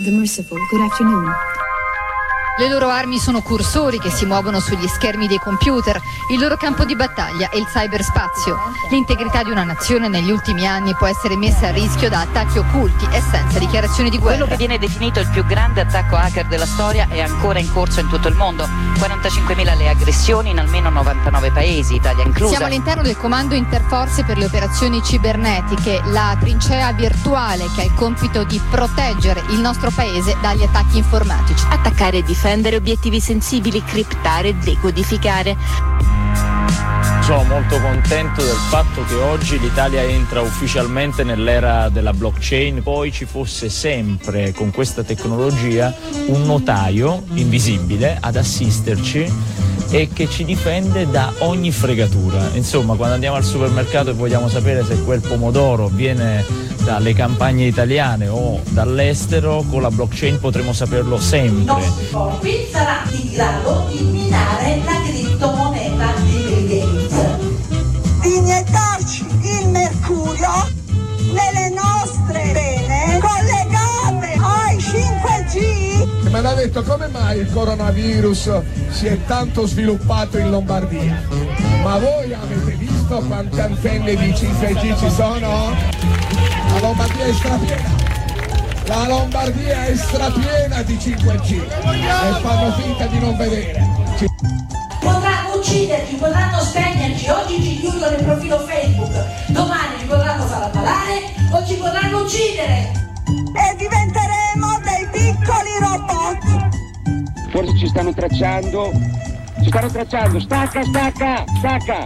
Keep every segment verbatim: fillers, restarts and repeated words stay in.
The Merciful, good afternoon. Le loro armi sono cursori che si muovono sugli schermi dei computer, il loro campo di battaglia è il cyberspazio. L'integrità di una nazione negli ultimi anni può essere messa a rischio da attacchi occulti e senza dichiarazioni di guerra. Quello che viene definito il più grande attacco hacker della storia è ancora in corso in tutto il mondo. quarantacinquemila le aggressioni in almeno novantanove paesi, Italia inclusa. Siamo all'interno del Comando Interforze per le operazioni cibernetiche, la trincea virtuale che ha il compito di proteggere il nostro paese dagli attacchi informatici. Attaccare e difendere obiettivi sensibili, criptare e decodificare. Sono molto contento del fatto che oggi l'Italia entra ufficialmente nell'era della blockchain. Poi ci fosse sempre con questa tecnologia un notaio invisibile ad assisterci e che ci difende da ogni fregatura. Insomma, quando andiamo al supermercato e vogliamo sapere se quel pomodoro viene dalle campagne italiane o dall'estero, con la blockchain potremo saperlo sempre. No, qui sarà in grado di minare la criptomoneta di Bill Gates. Di iniettarci il mercurio nelle nostre vene collegate ai cinque G. Mi hanno detto come mai il coronavirus si è tanto sviluppato in Lombardia. Ma voi avete visto quante antenne di cinque G ci sono? La Lombardia è strapiena. La Lombardia è strapiena di cinque G e fanno finta di non vedere. Ci... Potranno ucciderci, potranno spegnerci, oggi ci chiudono il profilo Facebook, domani ci potranno far ammalare o ci potranno uccidere. E diventeremo dei piccoli robot. Forse ci stanno tracciando, ci stanno tracciando, stacca, stacca, stacca.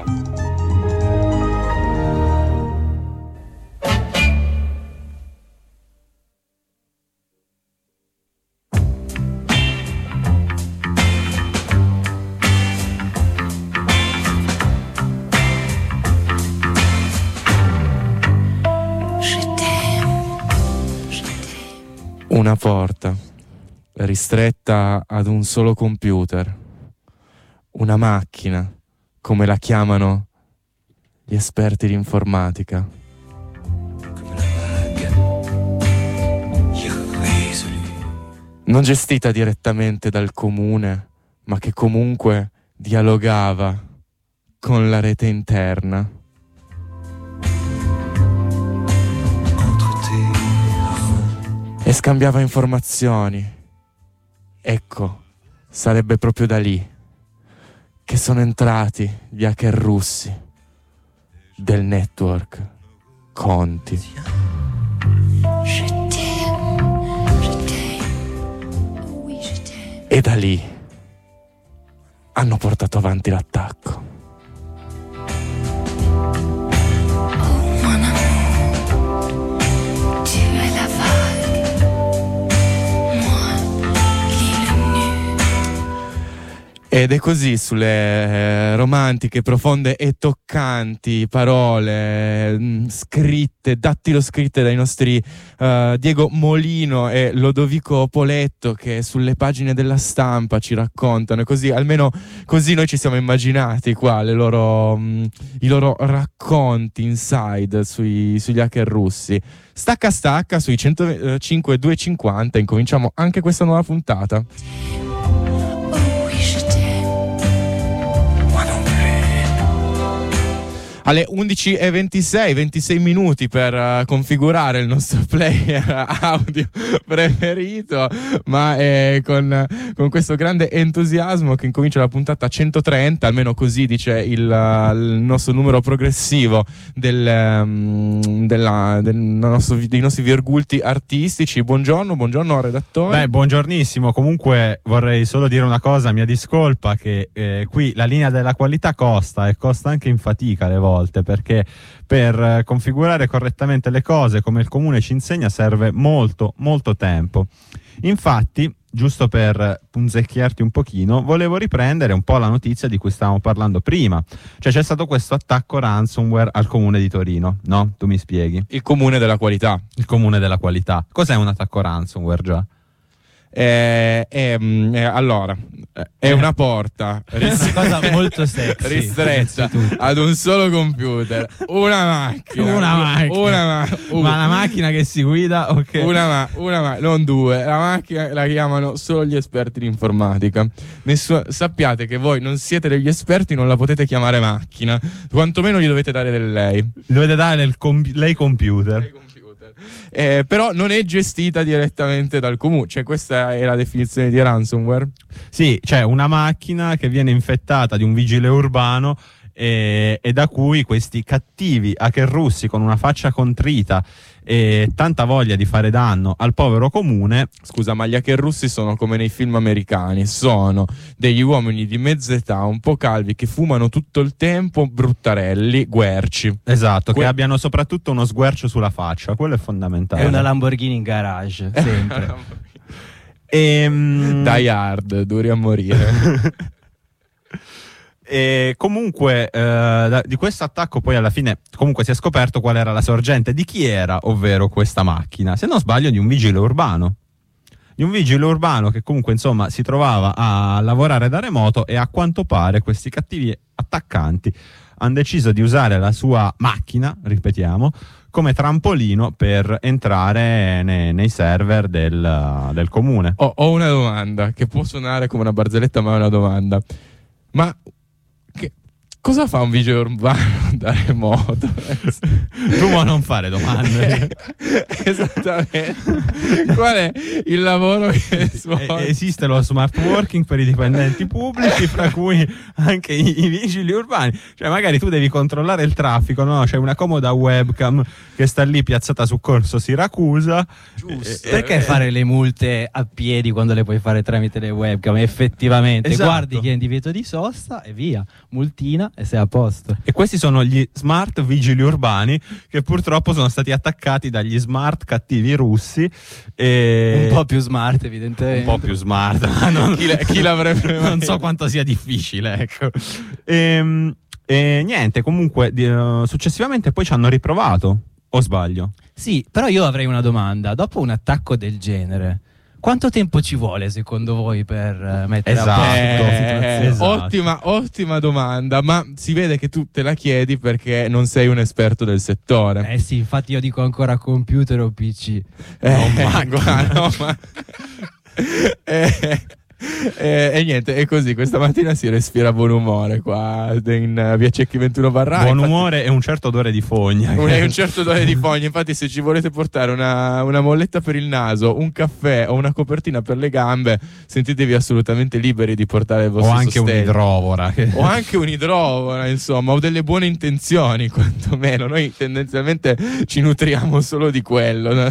Una porta ristretta ad un solo computer, una macchina, come la chiamano gli esperti di informatica. Non gestita direttamente dal comune, ma che comunque dialogava con la rete interna. E scambiava informazioni. Ecco, sarebbe proprio da lì che sono entrati gli hacker russi del network Conti. E da lì hanno portato avanti l'attacco. Ed è così sulle eh, romantiche, profonde e toccanti parole mh, scritte, dattilo scritte dai nostri uh, Diego Molino e Lodovico Poletto, che sulle pagine della Stampa ci raccontano, e così, almeno così noi ci siamo immaginati qua le loro, mh, i loro racconti inside sui, sugli hacker russi. Stacca stacca sui centocinque duecentocinquanta, incominciamo anche questa nuova puntata. Alle undici e ventisei, ventisei minuti per uh, configurare il nostro player audio preferito, ma eh, con, con questo grande entusiasmo che incomincia la puntata centotrenta, almeno così dice il, uh, il nostro numero progressivo del, um, della, del nostro, dei nostri virgulti artistici. Buongiorno, buongiorno redattore. Beh, buongiornissimo. Comunque vorrei solo dire una cosa a mia discolpa, che eh, qui la linea della qualità costa e costa anche in fatica alle volte, perché per configurare correttamente le cose, come il comune ci insegna, serve molto molto tempo. Infatti, giusto per punzecchiarti un pochino, volevo riprendere un po' la notizia di cui stavamo parlando prima. Cioè c'è stato questo attacco ransomware al comune di Torino, no? Tu mi spieghi? Il comune della qualità. Il comune della qualità. Cos'è un attacco ransomware già? Eh, eh, eh, allora, è una porta ris- una cosa molto sexy, ristretta ad un solo computer, una macchina, una macchina, una ma- uh, ma la macchina che si guida, ok, una, ma- una ma- non due, la macchina la chiamano solo gli esperti di informatica. Nessuno, sappiate che voi non siete degli esperti, non la potete chiamare macchina, quantomeno gli dovete dare del lei, dovete dare del com- lei computer. Eh, però non è gestita direttamente dal comune, cioè questa è la definizione di ransomware. Sì, cioè una macchina che viene infettata di un vigile urbano e, e da cui questi cattivi hacker russi con una faccia contrita e tanta voglia di fare danno al povero comune. Scusa, ma gli hacker russi sono come nei film americani, sono degli uomini di mezza età, un po' calvi, che fumano tutto il tempo, bruttarelli, guerci. Esatto, que- che abbiano soprattutto uno sguercio sulla faccia, quello è fondamentale. È una Lamborghini in garage, sempre. e, um... Die Hard, duri a morire. E comunque eh, da, di questo attacco poi alla fine comunque si è scoperto qual era la sorgente, di chi era, ovvero questa macchina, se non sbaglio di un vigile urbano di un vigile urbano che comunque insomma si trovava a lavorare da remoto, e a quanto pare questi cattivi attaccanti hanno deciso di usare la sua macchina, ripetiamo, come trampolino per entrare nei, nei server del, del comune. Ho, ho una domanda che può suonare come una barzelletta, ma è una domanda. Ma che, cosa fa un vigile urbano da remoto? Tu vuoi non fare domande? Esattamente. Qual è il lavoro che svolge? Esiste lo smart working per i dipendenti pubblici, fra cui anche i, i vigili urbani. Cioè magari tu devi controllare il traffico, no? C'è una comoda webcam che sta lì piazzata su Corso Siracusa. Giusto. Perché fare le multe a piedi quando le puoi fare tramite le webcam? Effettivamente, esatto. Guardi che è in divieto di sosta e via, multina e sei a posto. E questi sono gli smart vigili urbani che purtroppo sono stati attaccati dagli smart cattivi russi. E... un po' più smart, evidentemente. Un po' più smart. non... chi, chi l'avrebbe non so quanto sia difficile, ecco. E, e niente, comunque di, uh, successivamente poi ci hanno riprovato, o sbaglio? Sì, però io avrei una domanda. Dopo un attacco del genere, quanto tempo ci vuole secondo voi per uh, mettere esatto. a posto la situazione? Esatto. Ottima, ottima domanda, ma si vede che tu te la chiedi perché non sei un esperto del settore. Eh sì, infatti io dico ancora computer o P C. Eh, no, ma... guarda, no, ma... eh, eh, e niente, è così. Questa mattina si respira buon umore qua in via Cecchi ventuno Barra. Buon infatti, umore e un certo odore di fogna. un, un certo odore di fogna. Infatti, se ci volete portare una, una molletta per il naso, un caffè o una copertina per le gambe, sentitevi assolutamente liberi di portare il vostro o anche sostegno. un'idrovora o anche un'idrovora, insomma, o delle buone intenzioni, quantomeno. Noi tendenzialmente ci nutriamo solo di quello, no?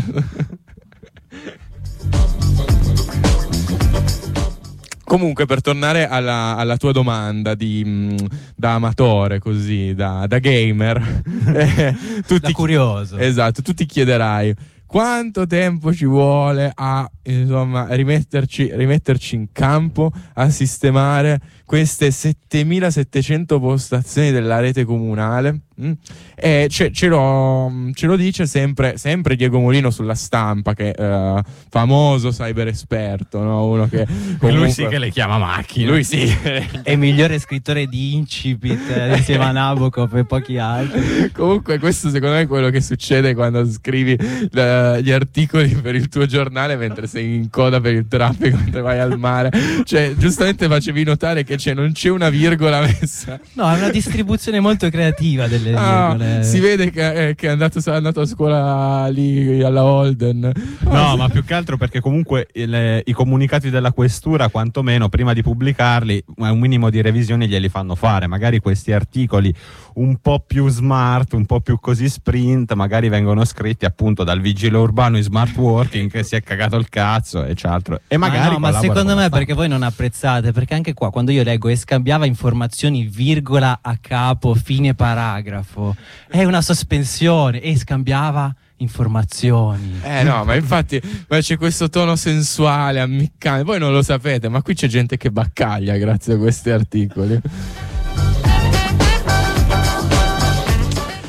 Comunque, per tornare alla, alla tua domanda di, mh, da amatore, così, da, da gamer, eh, tu da ti, curioso. Esatto, tu ti chiederai quanto tempo ci vuole a, insomma, rimetterci, rimetterci in campo, a sistemare queste settemilasettecento postazioni della rete comunale. Mm? E ce, ce, lo, ce lo dice sempre, sempre Diego Molino sulla Stampa, che è uh, famoso cyber esperto, no? Uno che comunque... lui sì che le chiama macchine. Lui sì. È il migliore scrittore di Incipit eh, insieme a Nabokov e pochi altri. Comunque questo secondo me è quello che succede quando scrivi uh, gli articoli per il tuo giornale mentre sei in coda per il traffico, mentre vai al mare. Cioè, giustamente facevi notare che c'è, non c'è una virgola messa. No, è una distribuzione molto creativa delle Ah, virgole. si vede che, eh, che è, andato, è andato a scuola lì alla Holden. No, oh, ma più che altro perché comunque il, i comunicati della questura, quantomeno prima di pubblicarli, un minimo di revisioni glieli fanno fare. Magari questi articoli un po' più smart, un po' più così sprint, magari vengono scritti appunto dal vigile urbano in smart working che si è cagato il cazzo e c'è altro. E magari ma, no, ma secondo me perché voi non apprezzate, perché anche qua quando io leggo e scambiava informazioni virgola a capo fine paragrafo è una sospensione, e scambiava informazioni. Eh no, ma infatti ma c'è questo tono sensuale, ammiccante. Voi non lo sapete, ma qui c'è gente che baccaglia grazie a questi articoli.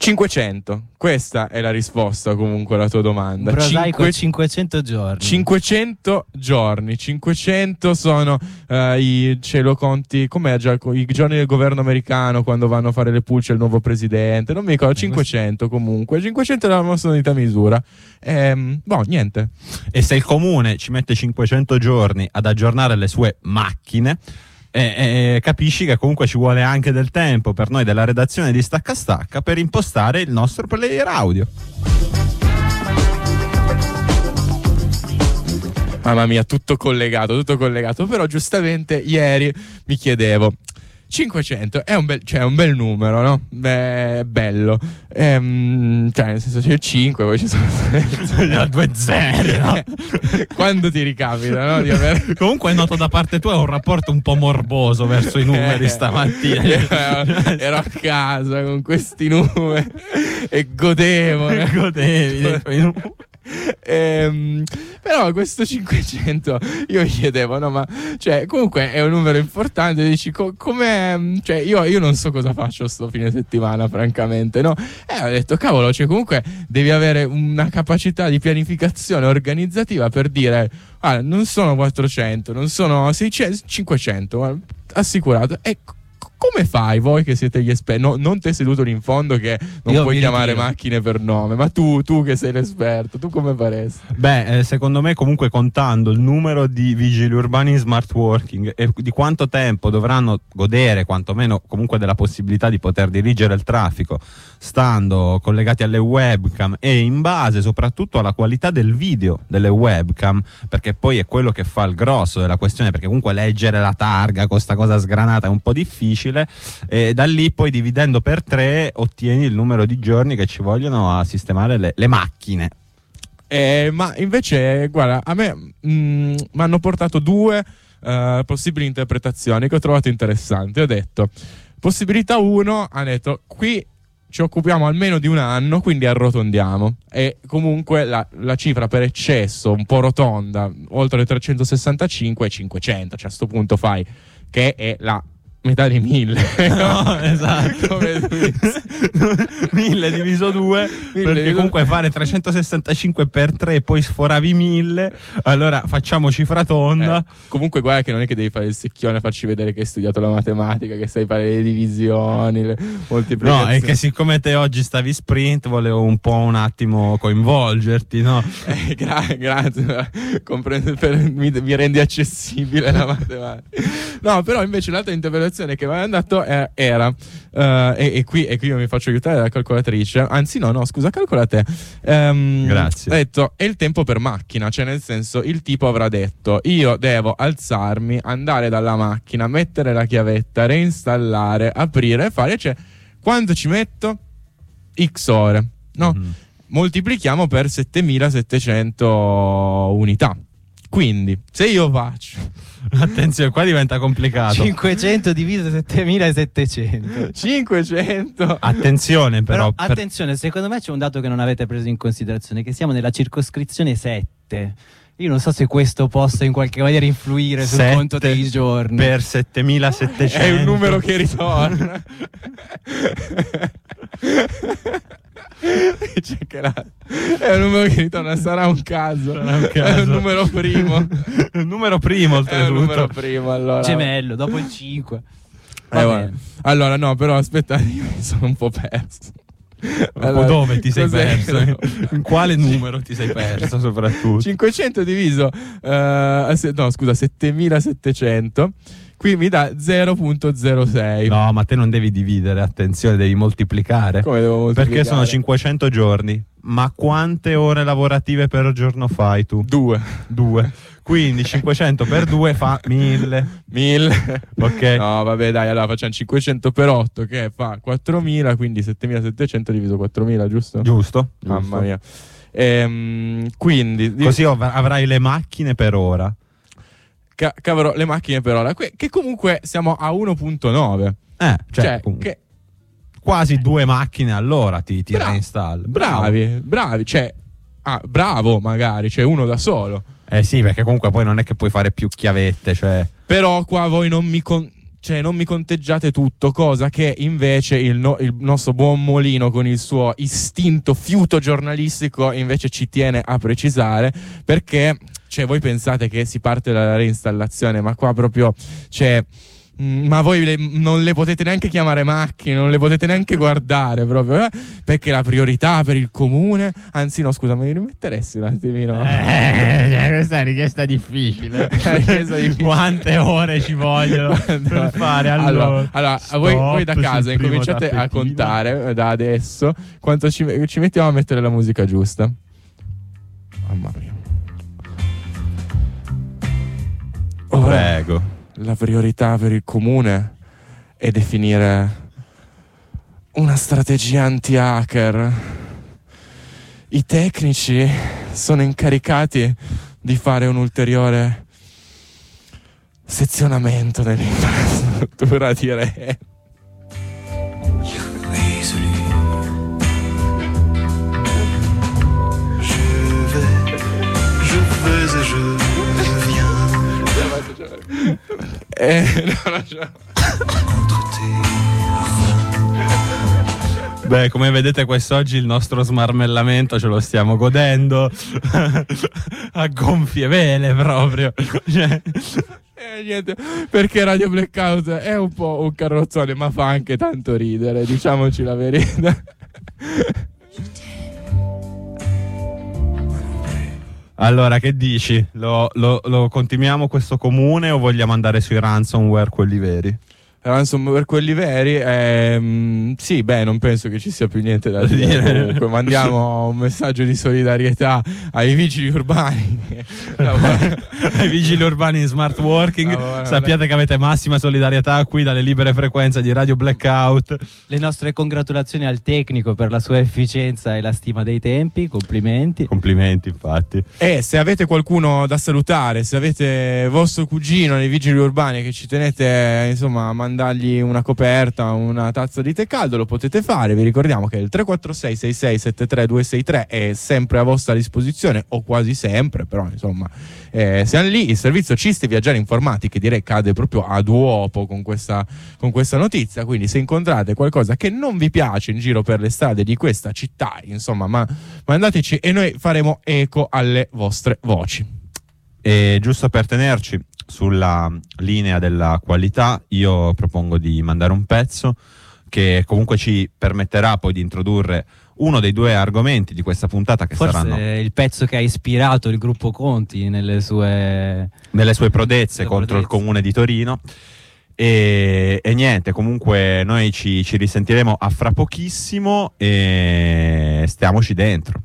cinquecento, questa è la risposta comunque alla tua domanda. Prosaico Cinque... cinquecento giorni. cinquecento giorni, cinquecento sono uh, i ce lo conti, com'è già i giorni del governo americano quando vanno a fare le pulce il nuovo presidente, non mi ricordo, cinquecento comunque, cinquecento è la nostra unità misura. Ehm, boh, niente. E se il comune ci mette cinquecento giorni ad aggiornare le sue macchine, E, e capisci che comunque ci vuole anche del tempo per noi della redazione di Stacca Stacca per impostare il nostro player audio. Mamma mia, tutto collegato, tutto collegato. Però giustamente ieri mi chiedevo, cinquecento è un bel, cioè, è un bel numero, no? Beh, è bello. Ehm, cioè, nel senso c'è il cinque, poi ci sono due zeri, no? Quando ti ricapita, no? Di avere... Comunque noto da parte tua un rapporto un po' morboso verso i numeri eh, stamattina. Ero, ero a casa con questi numeri e godevo. E godevi dei tuoi numeri. Ehm, però questo cinquecento io mi chiedevo, no, ma cioè comunque è un numero importante, dici co- come, cioè io, io non so cosa faccio sto fine settimana francamente, no? E ho detto cavolo, cioè comunque devi avere una capacità di pianificazione organizzativa per dire ah, non sono quattrocento, non sono seicento, cinquecento, assicurato. E come fai voi che siete gli esperti? No, non te seduto lì in fondo che non Io puoi chiamare ritiro. macchine per nome, ma tu, tu che sei l'esperto, tu come faresti? Beh, eh, secondo me comunque contando il numero di vigili urbani in smart working e di quanto tempo dovranno godere quantomeno comunque della possibilità di poter dirigere il traffico stando collegati alle webcam e in base soprattutto alla qualità del video delle webcam, perché poi è quello che fa il grosso della questione, perché comunque leggere la targa con sta cosa sgranata è un po' difficile, e da lì poi dividendo per tre ottieni il numero di giorni che ci vogliono a sistemare le, le macchine. Eh, ma invece guarda, a me mi hanno portato due uh, possibili interpretazioni che ho trovato interessanti. Ho detto possibilità uno, ha detto qui ci occupiamo almeno di un anno, quindi arrotondiamo, e comunque la, la cifra per eccesso un po' rotonda oltre le trecentosessantacinque è cinquecento, cioè a sto punto fai che è la metà di mille. No, esatto. Come mille diviso due, perché diviso... comunque fare trecentosessantacinque per tre e poi sforavi mille, allora facciamo cifra tonda. Eh, comunque guarda che non è che devi fare il secchione, farci vedere che hai studiato la matematica, che sai fare le divisioni, le moltiplicazioni. No, è che siccome te oggi stavi sprint volevo un po' un attimo coinvolgerti, no? Eh, gra- grazie, Comprende, per, mi, mi rendi accessibile la matematica. No, però invece l'altra interpretazione che mi ha dato era uh, e, e, qui, e qui io mi faccio aiutare dalla calcolatrice, anzi no no scusa calcola te, um, grazie. Ha detto è il tempo per macchina, cioè nel senso il tipo avrà detto io devo alzarmi, andare dalla macchina, mettere la chiavetta, reinstallare, aprire, fare, cioè quanto ci metto? X ore, no? Mm-hmm. Moltiplichiamo per settemilasettecento unità. Quindi se io faccio attenzione, qua diventa complicato. cinquecento diviso settemilasettecento. cinquecento. Attenzione però, però per... attenzione, secondo me c'è un dato che non avete preso in considerazione, che siamo nella circoscrizione sette. Io non so se questo possa in qualche maniera influire sul conto dei giorni. Per settemilasettecento è un numero che ritorna. C'è che la... è un numero che ritorna, sarà un caso, sarà un caso. È un numero primo. Un numero primo oltretutto. È un numero primo, allora. Gemello dopo il cinque. Eh, allora no, però aspetta, io mi sono un po' perso. Allora, dove ti sei perso? In quale numero ti sei perso soprattutto? cinquecento diviso uh, se, no scusa settemilasettecento, qui mi dà zero virgola zero sei. No, ma te non devi dividere, attenzione, devi moltiplicare. Come devo moltiplicare? Perché sono cinquecento giorni. Ma quante ore lavorative per giorno fai tu? Due. Due. Quindi cinquecento per due fa mille. mille. Ok. No, vabbè, dai, allora facciamo cinquecento per otto che fa quattromila, quindi settemilasettecento diviso quattromila, giusto? Giusto. Mamma giusto. mia. Ehm, quindi così ov- avrai le macchine per ora. Ca- cavolo, le macchine per ora, que- che comunque siamo a uno virgola nove. Eh, cioè, cioè che quasi due macchine all'ora ti, ti Bra- reinstall. Bravi, bravi, cioè ah, bravo magari, c'è cioè uno da solo. Eh sì, perché comunque poi non è che puoi fare più chiavette, cioè. Però qua voi non mi con- cioè non mi conteggiate tutto, cosa che invece il, no, il nostro buon Molino con il suo istinto fiuto giornalistico invece ci tiene a precisare, perché cioè voi pensate che si parte dalla reinstallazione, ma qua proprio c'è... ma voi le, non le potete neanche chiamare macchine, non le potete neanche guardare proprio, eh? Perché la priorità per il comune, anzi no scusa, mi rimetteresti un attimino? Eh, questa è una richiesta difficile. Quante ore ci vogliono per fare? Allora, allora, allora voi, voi da casa incominciate a contare da adesso quanto ci, ci mettiamo a mettere la musica giusta. Mamma mia. Oh, prego. La priorità per il comune è definire una strategia anti-hacker. I tecnici sono incaricati di fare un ulteriore sezionamento dell'infrastruttura di rete. Eh, no, no, no. Beh, come vedete quest'oggi il nostro smarmellamento ce lo stiamo godendo a gonfie vele proprio. Cioè... Eh, niente, perché Radio Blackout è un po' un carrozzone, ma fa anche tanto ridere, diciamoci la verità. Allora, che dici? Lo, lo, lo continuiamo questo comune o vogliamo andare sui ransomware, quelli veri? Ransomware, quelli veri? Ehm, sì, beh, non penso che ci sia più niente da dire. Comunque, mandiamo un messaggio di solidarietà ai vigili urbani. Ai vigili urbani in smart working. Allora, sappiate che avete massima solidarietà qui dalle libere frequenze di Radio Blackout. Le nostre congratulazioni al tecnico per la sua efficienza e la stima dei tempi. Complimenti. Complimenti, infatti. E se avete qualcuno da salutare, se avete vostro cugino nei vigili urbani che ci tenete, insomma, a mandargli una coperta, una tazza di tè caldo, lo potete fare. Vi ricordiamo che il tre quattro sei sei sei sette tre due sei tre è sempre a vostra disposizione, o quasi sempre, però insomma eh, siamo lì. Il servizio Cisti Viaggiare Informati, che direi cade proprio a duopo con questa, con questa notizia, quindi se incontrate qualcosa che non vi piace in giro per le strade di questa città, insomma, ma mandateci e noi faremo eco alle vostre voci. E giusto per tenerci sulla linea della qualità, io propongo di mandare un pezzo che comunque ci permetterà poi di introdurre uno dei due argomenti di questa puntata, che forse saranno il pezzo che ha ispirato il gruppo Conti nelle sue nelle sue prodezze le contro prodezze. il comune di Torino. E, e niente, comunque noi ci, ci risentiremo a fra pochissimo e stiamoci dentro.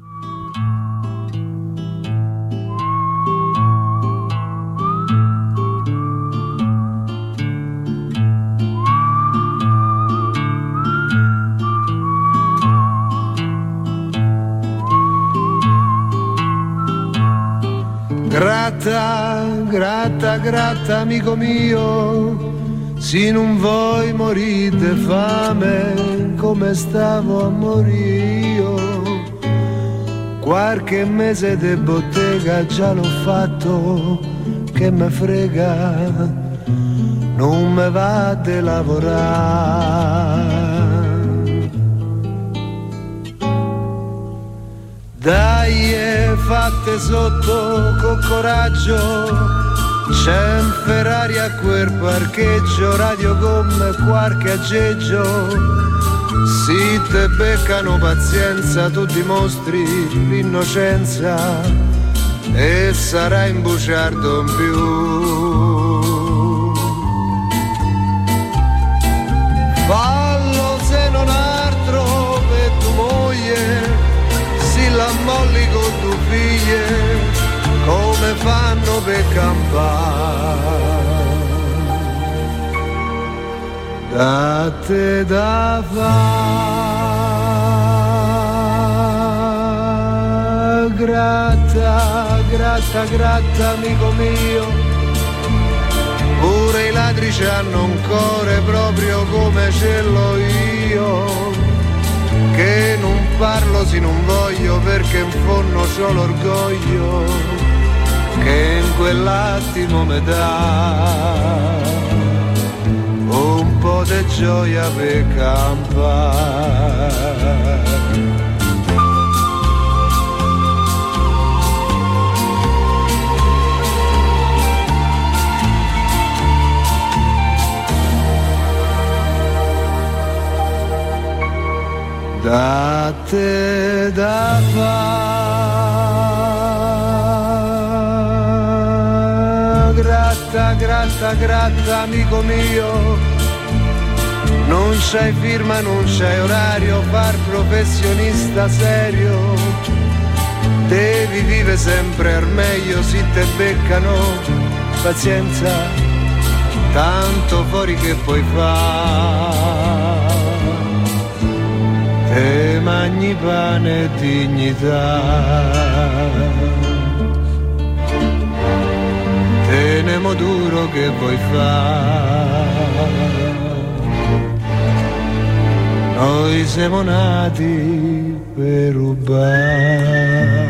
Gratta, gratta, gratta, amico mio, se non vuoi morire di fame come stavo a morire io. Qualche mese di bottega già l'ho fatto, che me frega, non me va di lavorare. Dai, fatte sotto con coraggio, c'è un Ferrari a quel parcheggio, radio gomme, qualche aggeggio. Si te beccano pazienza, tu dimostri l'innocenza e sarai in bugiardo in più. Fallo se non altro per tu moglie, la molli con tu figlie, come fanno per campare. Da te da fa, gratta, gratta, gratta, amico mio. Pure i ladri c'hanno un cuore proprio come ce l'ho io, che non parlo se non voglio, perché in fondo c'ho l'orgoglio che in quell'attimo mi dà. de gioia per campare. Da te da fa, gratta, gratta, gratta amico mio, non c'hai firma, non c'hai orario, far professionista serio, devi vivere sempre al meglio, si te beccano, pazienza, tanto fuori che puoi fare. E mangi pane e dignità, tenemo duro che vuoi fare, noi siamo nati per rubare.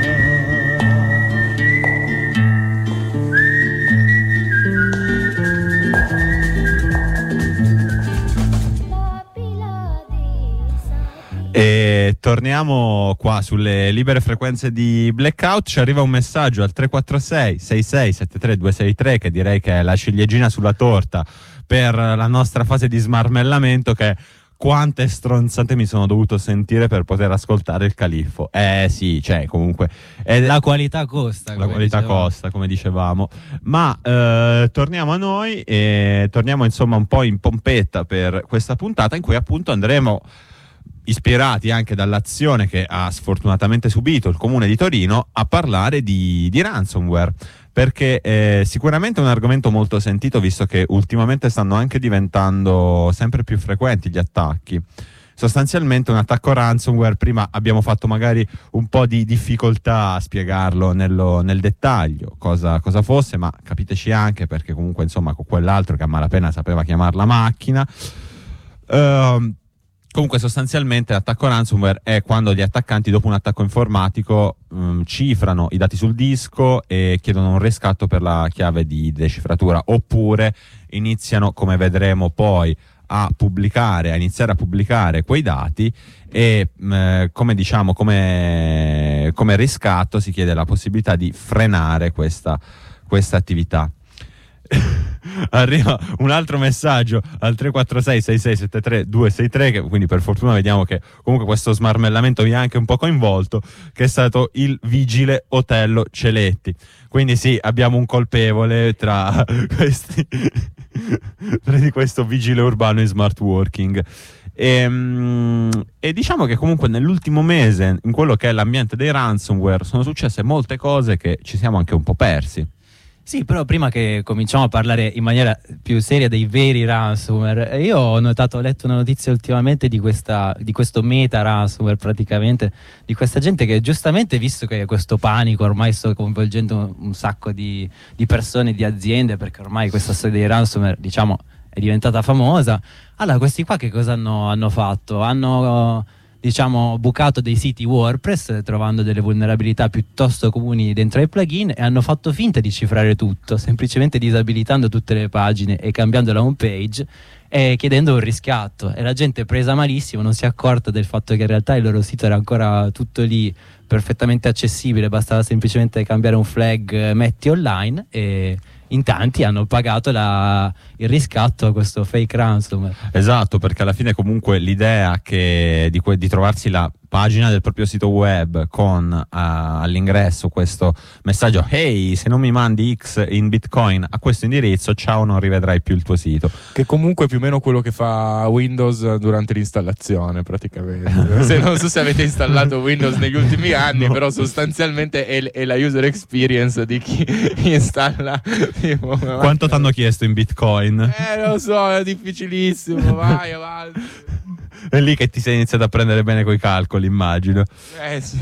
E torniamo qua sulle libere frequenze di Blackout. Ci arriva un messaggio al tre quattro sei sei sei sette tre due sei tre che direi che è la ciliegina sulla torta per la nostra fase di smarmellamento, che è quante stronzate mi sono dovuto sentire per poter ascoltare il Califfo. Eh sì, cioè comunque è la qualità costa, la qualità dicevamo. costa, come dicevamo. Ma eh, torniamo a noi e torniamo insomma un po' in pompetta per questa puntata in cui appunto andremo, ispirati anche dall'azione che ha sfortunatamente subito il Comune di Torino, a parlare di, di ransomware, perché è sicuramente un argomento molto sentito, visto che ultimamente stanno anche diventando sempre più frequenti gli attacchi. Sostanzialmente un attacco ransomware, prima abbiamo fatto magari un po' di difficoltà a spiegarlo nello, nel dettaglio cosa, cosa fosse, ma capiteci anche perché comunque insomma con quell'altro che a malapena sapeva chiamare la macchina. Uh, Comunque sostanzialmente l'attacco ransomware è quando gli attaccanti dopo un attacco informatico um, cifrano i dati sul disco e chiedono un riscatto per la chiave di decifratura, oppure iniziano, come vedremo poi, a pubblicare, a iniziare a pubblicare quei dati e um, come diciamo come, come riscatto si chiede la possibilità di frenare questa, questa attività. Arriva un altro messaggio al tre quattro sei sei sei sette tre due sei tre, che quindi per fortuna vediamo che comunque questo smarmellamento vi ha anche un po' coinvolto, che è stato il vigile Otello Celetti. Quindi sì, abbiamo un colpevole tra questi tra di questo vigile urbano in smart working. E, e diciamo che comunque nell'ultimo mese in quello che è l'ambiente dei ransomware sono successe molte cose che ci siamo anche un po' persi. Sì, però prima che cominciamo a parlare in maniera più seria dei veri ransomware, io ho notato, ho letto una notizia ultimamente di, questa, di questo meta ransomware, praticamente, di questa gente che giustamente, visto che questo panico ormai sta coinvolgendo un sacco di, di persone, di aziende, perché ormai questa storia dei ransomware, diciamo, è diventata famosa. Allora, questi qua che cosa hanno, hanno fatto? Hanno... diciamo bucato dei siti WordPress trovando delle vulnerabilità piuttosto comuni dentro ai plugin e hanno fatto finta di cifrare tutto, semplicemente disabilitando tutte le pagine e cambiando la home page e chiedendo un riscatto, e la gente, presa malissimo, non si è accorta del fatto che in realtà il loro sito era ancora tutto lì, perfettamente accessibile, bastava semplicemente cambiare un flag metti online, e in tanti hanno pagato la, il riscatto a questo fake ransomware. Esatto, perché alla fine comunque l'idea che di, que- di trovarsi la pagina del proprio sito web con uh, all'ingresso questo messaggio: hey, se non mi mandi X in bitcoin a questo indirizzo, ciao, non rivedrai più il tuo sito, che comunque è più o meno quello che fa Windows durante l'installazione, praticamente. se, non so se avete installato Windows negli ultimi anni, no. Però sostanzialmente è, è la user experience di chi installa. Tipo, quanto ti hanno chiesto in bitcoin? Eh, lo so, è difficilissimo, vai avanti. È lì che ti sei iniziato a prendere bene coi calcoli, immagino. Eh sì.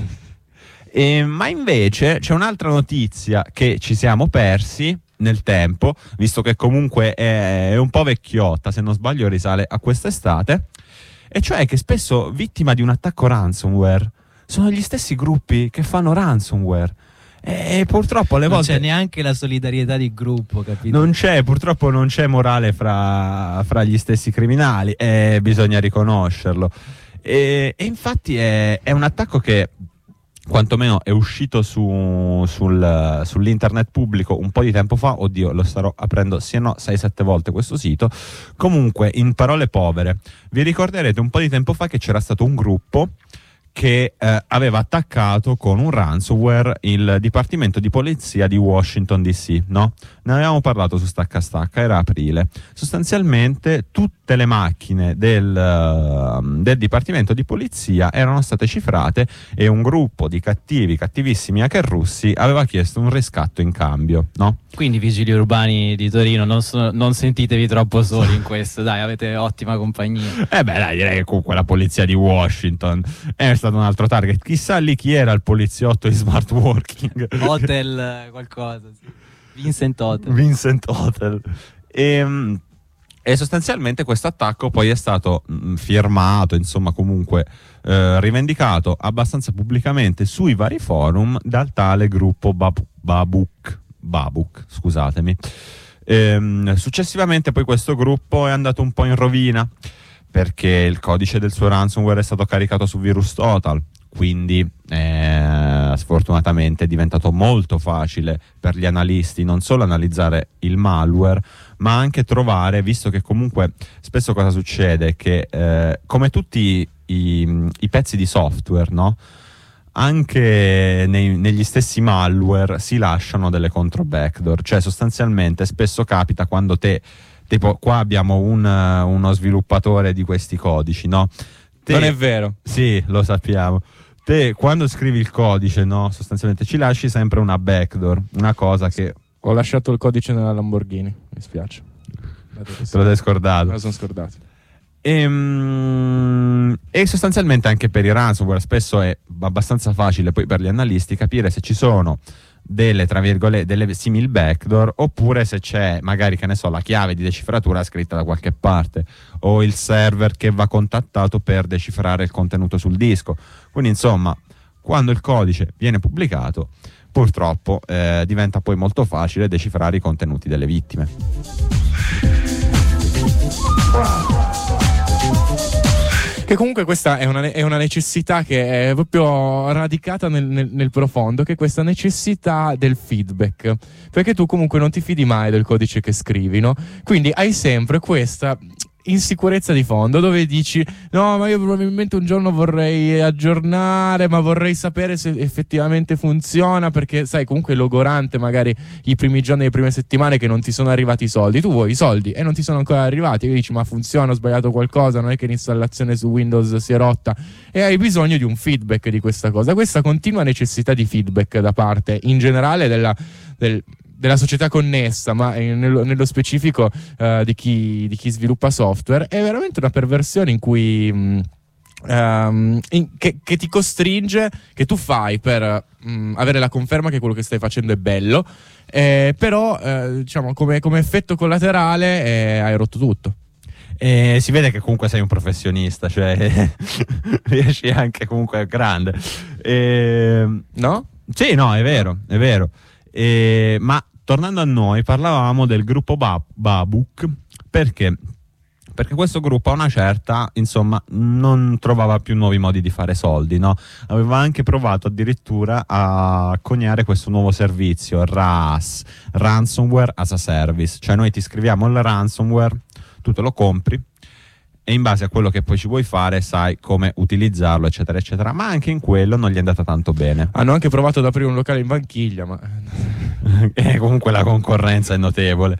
E, ma invece c'è un'altra notizia che ci siamo persi nel tempo, visto che comunque è, è un po' vecchiotta, se non sbaglio risale a quest'estate, e cioè che spesso vittima di un attacco ransomware sono gli stessi gruppi che fanno ransomware. E purtroppo alle non volte c'è neanche la solidarietà di gruppo, capito? non c'è, purtroppo non c'è morale fra, fra gli stessi criminali e bisogna riconoscerlo. E, e infatti è, è un attacco che quantomeno è uscito su, sul, sull'internet pubblico un po' di tempo fa. Oddio, lo starò aprendo sì e no sei sette volte questo sito. Comunque, in parole povere, vi ricorderete un po' di tempo fa che c'era stato un gruppo che eh, aveva attaccato con un ransomware il Dipartimento di Polizia di Washington D C, no? Ne avevamo parlato su Stacca Stacca, era aprile. Sostanzialmente tutte le macchine del, uh, del Dipartimento di Polizia erano state cifrate e un gruppo di cattivi, cattivissimi hacker russi aveva chiesto un riscatto in cambio, no? Quindi vigili urbani di Torino, non, so, non sentitevi troppo soli in questo, dai, avete ottima compagnia. Eh beh, dai, direi che comunque la polizia di Washington è stato un altro target. Chissà lì chi era il poliziotto di smart working. Hotel qualcosa, sì. Vincent Hotel. Vincent Hotel. E, e sostanzialmente questo attacco poi è stato mh, firmato, insomma comunque eh, rivendicato abbastanza pubblicamente sui vari forum dal tale gruppo Bab- Babuk. Babuk, scusatemi. Ehm, successivamente poi questo gruppo è andato un po' in rovina perché il codice del suo ransomware è stato caricato su VirusTotal, quindi eh, sfortunatamente è diventato molto facile per gli analisti non solo analizzare il malware, ma anche trovare, visto che comunque spesso cosa succede, che eh, come tutti i, i pezzi di software, no? Anche nei, negli stessi malware si lasciano delle contro backdoor, cioè sostanzialmente spesso capita quando te, tipo qua abbiamo un, uno sviluppatore di questi codici, no? Te, non è vero. Sì, lo sappiamo. Te quando scrivi il codice, no? Sostanzialmente ci lasci sempre una backdoor, una cosa che... Ho lasciato il codice nella Lamborghini, mi spiace. Te lo sei scordato. Me lo sono scordato. E, e sostanzialmente anche per i ransomware spesso è abbastanza facile poi per gli analisti capire se ci sono delle, tra virgolette, delle simil backdoor, oppure se c'è magari, che ne so, la chiave di decifratura scritta da qualche parte o il server che va contattato per decifrare il contenuto sul disco. Quindi insomma, quando il codice viene pubblicato, purtroppo eh, diventa poi molto facile decifrare i contenuti delle vittime. Che comunque questa è una, è una necessità che è proprio radicata nel, nel, nel profondo, che è questa necessità del feedback, perché tu comunque non ti fidi mai del codice che scrivi, no? Quindi hai sempre questa insicurezza di fondo dove dici no, ma io probabilmente un giorno vorrei aggiornare, ma vorrei sapere se effettivamente funziona, perché sai, comunque è logorante magari i primi giorni, le prime settimane che non ti sono arrivati i soldi, tu vuoi i soldi e non ti sono ancora arrivati e dici ma funziona, ho sbagliato qualcosa, non è che l'installazione su Windows si è rotta, e hai bisogno di un feedback di questa cosa, questa continua necessità di feedback da parte in generale della, del della società connessa, ma nello, nello specifico uh, di, chi, di chi sviluppa software, è veramente una perversione in cui mh, um, in, che, che ti costringe, che tu fai per mh, avere la conferma che quello che stai facendo è bello, eh, però eh, diciamo come, come effetto collaterale eh, hai rotto tutto. E si vede che comunque sei un professionista, cioè riesci anche comunque a grande. E, no? Sì, no, è vero, è vero. E, ma tornando a noi, parlavamo del gruppo Bab- Babuk perché? Perché questo gruppo a una certa, insomma, non trovava più nuovi modi di fare soldi, no? Aveva anche provato addirittura a coniare questo nuovo servizio, R A S, Ransomware as a Service, cioè noi ti scriviamo il ransomware, tu te lo compri e in base a quello che poi ci vuoi fare sai come utilizzarlo, eccetera eccetera, ma anche in quello non gli è andata tanto bene. Hanno anche provato ad aprire un locale in Vanchiglia, ma e comunque la concorrenza è notevole.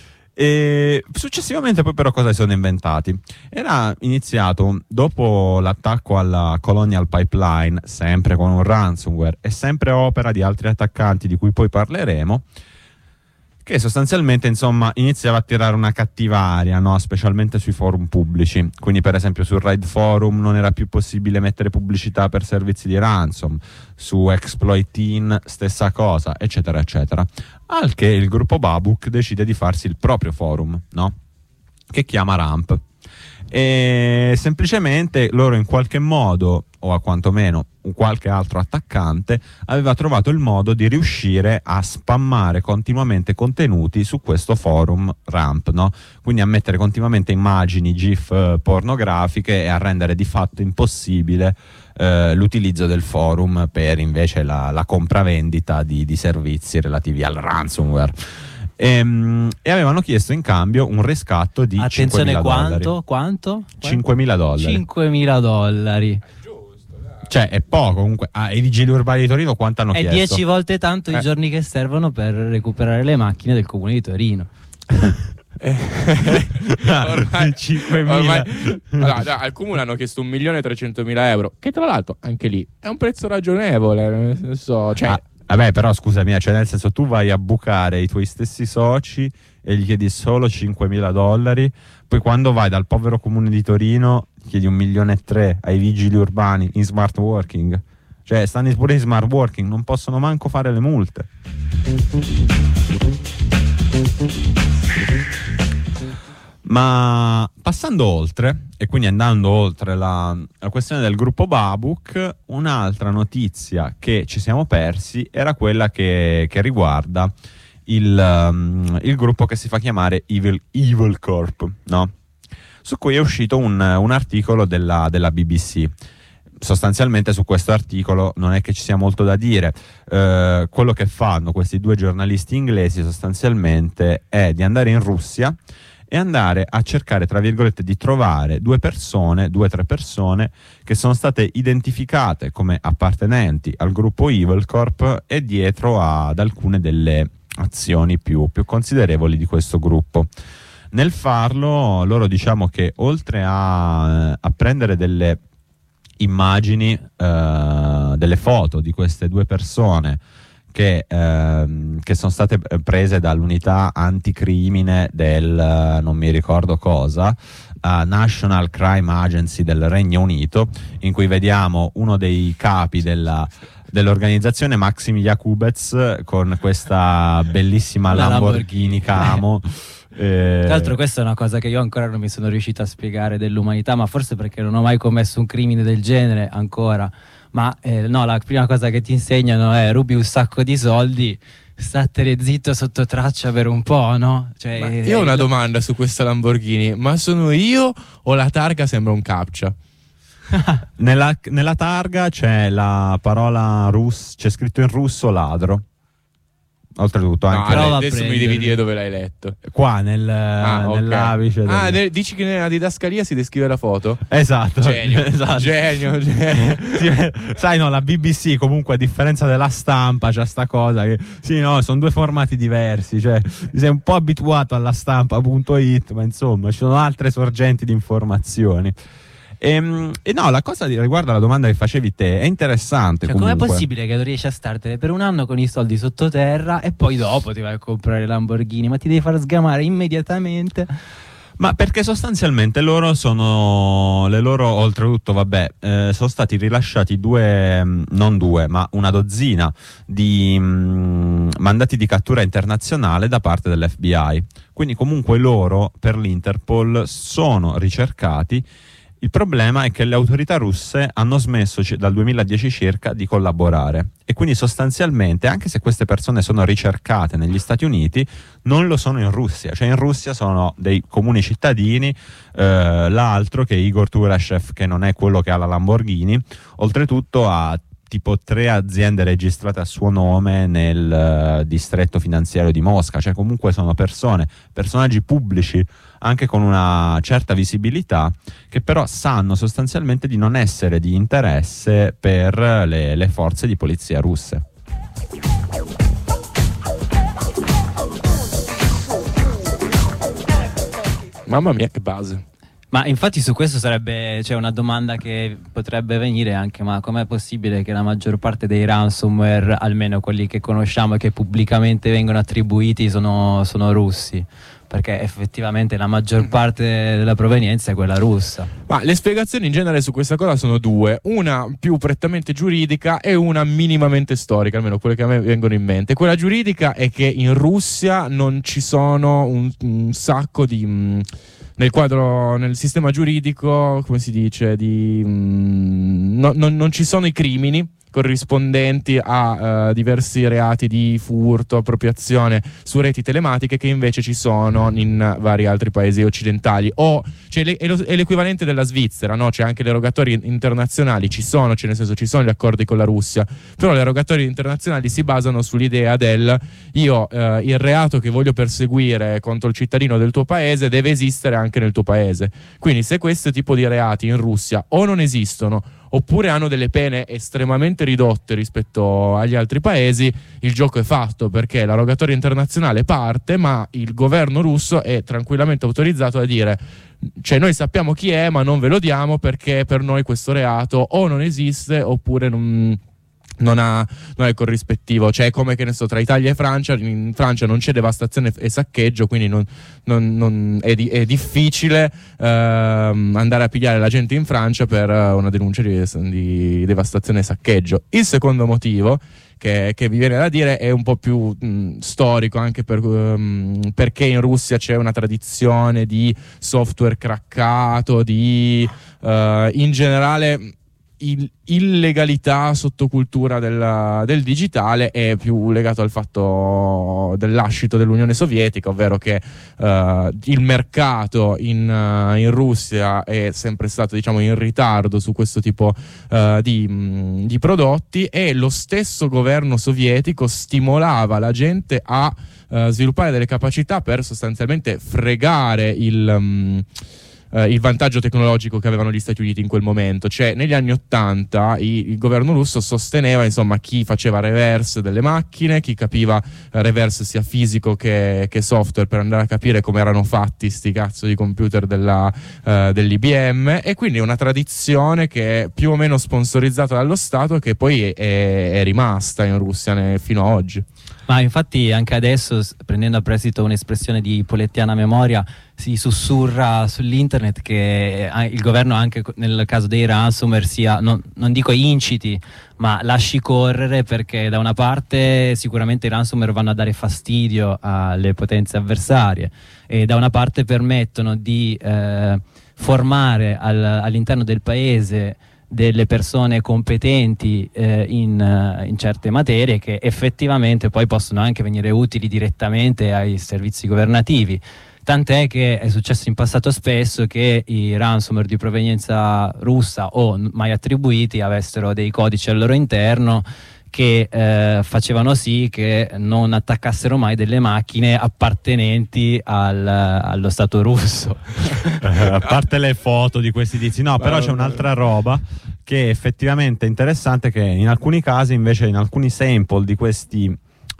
E successivamente poi però cosa si sono inventati? Era iniziato dopo l'attacco alla Colonial Pipeline, sempre con un ransomware e sempre opera di altri attaccanti di cui poi parleremo, che sostanzialmente insomma iniziava a tirare una cattiva aria, no? Specialmente sui forum pubblici. Quindi per esempio su Raid Forum non era più possibile mettere pubblicità per servizi di ransom, su Exploitin stessa cosa, eccetera eccetera, al che il gruppo Babuk decide di farsi il proprio forum, no? Che chiama Ramp. e semplicemente loro in qualche modo, o a quantomeno un qualche altro attaccante, aveva trovato il modo di riuscire a spammare continuamente contenuti su questo forum Ramp, no? Quindi a mettere continuamente immagini, gif eh, pornografiche e a rendere di fatto impossibile eh, l'utilizzo del forum per invece la, la compravendita di, di servizi relativi al ransomware. E, e avevano chiesto in cambio un riscatto di attenzione, cinquemila quanto? dollari. Quanto? cinquemila dollari. cinquemila dollari. Cioè è poco comunque. Ah, i vigili urbani di Torino quanto hanno È chiesto? dieci volte tanto eh. i giorni che servono per recuperare le macchine del comune di Torino. ormai, cinquemila. ormai allora, no, al comune hanno chiesto un milione e trecentomila euro, che tra l'altro anche lì è un prezzo ragionevole, nel senso, cioè, ah, vabbè, però scusami, cioè nel senso, tu vai a bucare i tuoi stessi soci e gli chiedi solo cinquemila dollari, poi quando vai dal povero comune di Torino chiedi un milione e tre ai vigili urbani in smart working. Cioè stanno pure in smart working, non possono manco fare le multe. Ma passando oltre, e quindi andando oltre la, la questione del gruppo Babuk, un'altra notizia che ci siamo persi era quella che, che riguarda il, um, il gruppo che si fa chiamare Evil, Evil Corp, no? Su cui è uscito un, un articolo della, della B B C. Sostanzialmente su questo articolo non è che ci sia molto da dire. Eh, quello che fanno questi due giornalisti inglesi sostanzialmente è di andare in Russia e andare a cercare, tra virgolette, di trovare due persone, due o tre persone che sono state identificate come appartenenti al gruppo Evil Corp e dietro ad alcune delle azioni più, più considerevoli di questo gruppo. Nel farlo loro, diciamo che oltre a, a prendere delle immagini, eh, delle foto di queste due persone che, eh, che sono state prese dall'unità anticrimine del non mi ricordo cosa, uh, National Crime Agency del Regno Unito, in cui vediamo uno dei capi della dell'organizzazione, Maxim Jakubets, con questa bellissima La Lamborghini, Lamborghini Camo. Eh... Tra l'altro questa è una cosa che io ancora non mi sono riuscito a spiegare dell'umanità, ma forse perché non ho mai commesso un crimine del genere ancora. Ma eh, no, la prima cosa che ti insegnano è: rubi un sacco di soldi, statene zitto sotto traccia per un po', no? Cioè, ma io ho una domanda su questa Lamborghini: ma sono io o la targa sembra un captcha? nella, nella targa c'è la parola russa, c'è scritto in russo ladro. Oltretutto anche no, adesso mi devi dire dove l'hai letto. Qua nel, ah, nell'apice okay. del... Ah, dici che nella didascalia si descrive la foto? Esatto. Genio, esatto. genio, genio. Sai, no, la B B C comunque, a differenza della stampa, c'ha sta cosa che sì, no, sono due formati diversi, cioè sei un po' abituato alla stampa punto it, ma insomma ci sono altre sorgenti di informazioni. E, e no, la cosa riguarda la domanda che facevi te è interessante. Cioè, com'è possibile che tu riesci a startene per un anno con i soldi sottoterra e poi dopo ti vai a comprare Lamborghini? Ma ti devi far sgamare immediatamente. Ma perché sostanzialmente loro sono, le loro, oltretutto, vabbè, eh, sono stati rilasciati due, non due, ma una dozzina di mh, mandati di cattura internazionale da parte dell'F B I. Quindi comunque loro per l'Interpol sono ricercati. Il problema è che le autorità russe hanno smesso c- dal duemiladieci circa di collaborare e quindi sostanzialmente, anche se queste persone sono ricercate negli Stati Uniti, non lo sono in Russia. Cioè in Russia sono dei comuni cittadini, eh, l'altro che è Igor Turashev, che non è quello che ha la Lamborghini, oltretutto ha tipo tre aziende registrate a suo nome nel uh, distretto finanziario di Mosca. Cioè comunque sono persone, personaggi pubblici anche con una certa visibilità, che però sanno sostanzialmente di non essere di interesse per le, le forze di polizia russe. Mamma mia, che base. Ma infatti su questo sarebbe, c'è cioè, una domanda che potrebbe venire anche: ma com'è possibile che la maggior parte dei ransomware, almeno quelli che conosciamo e che pubblicamente vengono attribuiti, sono, sono russi? Perché effettivamente la maggior parte della provenienza è quella russa. Ma le spiegazioni in genere su questa cosa sono due: una più prettamente giuridica e una minimamente storica, almeno quelle che a me vengono in mente. Quella giuridica è che in Russia non ci sono un, un sacco di... Mh, nel quadro, nel sistema giuridico, come si dice, di, mh, no, non, non ci sono i crimini corrispondenti a uh, diversi reati di furto, appropriazione su reti telematiche che invece ci sono in vari altri paesi occidentali. O cioè, le, è, lo, è l'equivalente della Svizzera, no? Cioè anche le rogatorie internazionali ci sono, cioè nel senso ci sono gli accordi con la Russia, però le rogatorie internazionali si basano sull'idea del io uh, il reato che voglio perseguire contro il cittadino del tuo paese deve esistere anche nel tuo paese. Quindi se questo tipo di reati in Russia o non esistono oppure hanno delle pene estremamente ridotte rispetto agli altri paesi, il gioco è fatto, perché la rogatoria internazionale parte, ma il governo russo è tranquillamente autorizzato a dire, cioè noi sappiamo chi è ma non ve lo diamo perché per noi questo reato o non esiste oppure non... Non ha, non ha il corrispettivo, cioè come che ne so, tra Italia e Francia, in Francia non c'è devastazione e saccheggio, quindi non, non, non è, di, è difficile ehm, andare a pigliare la gente in Francia per uh, una denuncia di, di devastazione e saccheggio. Il secondo motivo che, che mi viene da dire è un po' più mh, storico, anche per, um, perché in Russia c'è una tradizione di software craccato, di uh, in generale illegalità sottocultura del, del digitale, è più legato al fatto del lascito dell'Unione Sovietica, ovvero che uh, il mercato in, uh, in Russia è sempre stato, diciamo, in ritardo su questo tipo uh, di, mh, di prodotti, e lo stesso governo sovietico stimolava la gente a uh, sviluppare delle capacità per sostanzialmente fregare il... Um, Uh, il vantaggio tecnologico che avevano gli Stati Uniti in quel momento. Cioè negli anni ottanta i, il governo russo sosteneva, insomma, chi faceva reverse delle macchine, chi capiva uh, reverse sia fisico che, che software, per andare a capire come erano fatti sti cazzo di computer della, uh, dell'I B M, e quindi è una tradizione che è più o meno sponsorizzata dallo Stato, che poi è, è, è rimasta in Russia ne, fino ad oggi. Ma infatti anche adesso, prendendo a prestito un'espressione di polettiana memoria, si sussurra sull'internet che il governo, anche nel caso dei ransomware, sia, non, non dico inciti, ma lasci correre, perché da una parte sicuramente i ransomware vanno a dare fastidio alle potenze avversarie e da una parte permettono di eh, formare al, all'interno del paese delle persone competenti eh, in, in certe materie, che effettivamente poi possono anche venire utili direttamente ai servizi governativi. Tant'è che è successo in passato spesso che i ransomware di provenienza russa o mai attribuiti avessero dei codici al loro interno che eh, facevano sì che non attaccassero mai delle macchine appartenenti al, allo Stato russo. Eh, a parte le foto di questi tizi, no, però c'è un'altra roba che è effettivamente interessante, che in alcuni casi invece, in alcuni sample di questi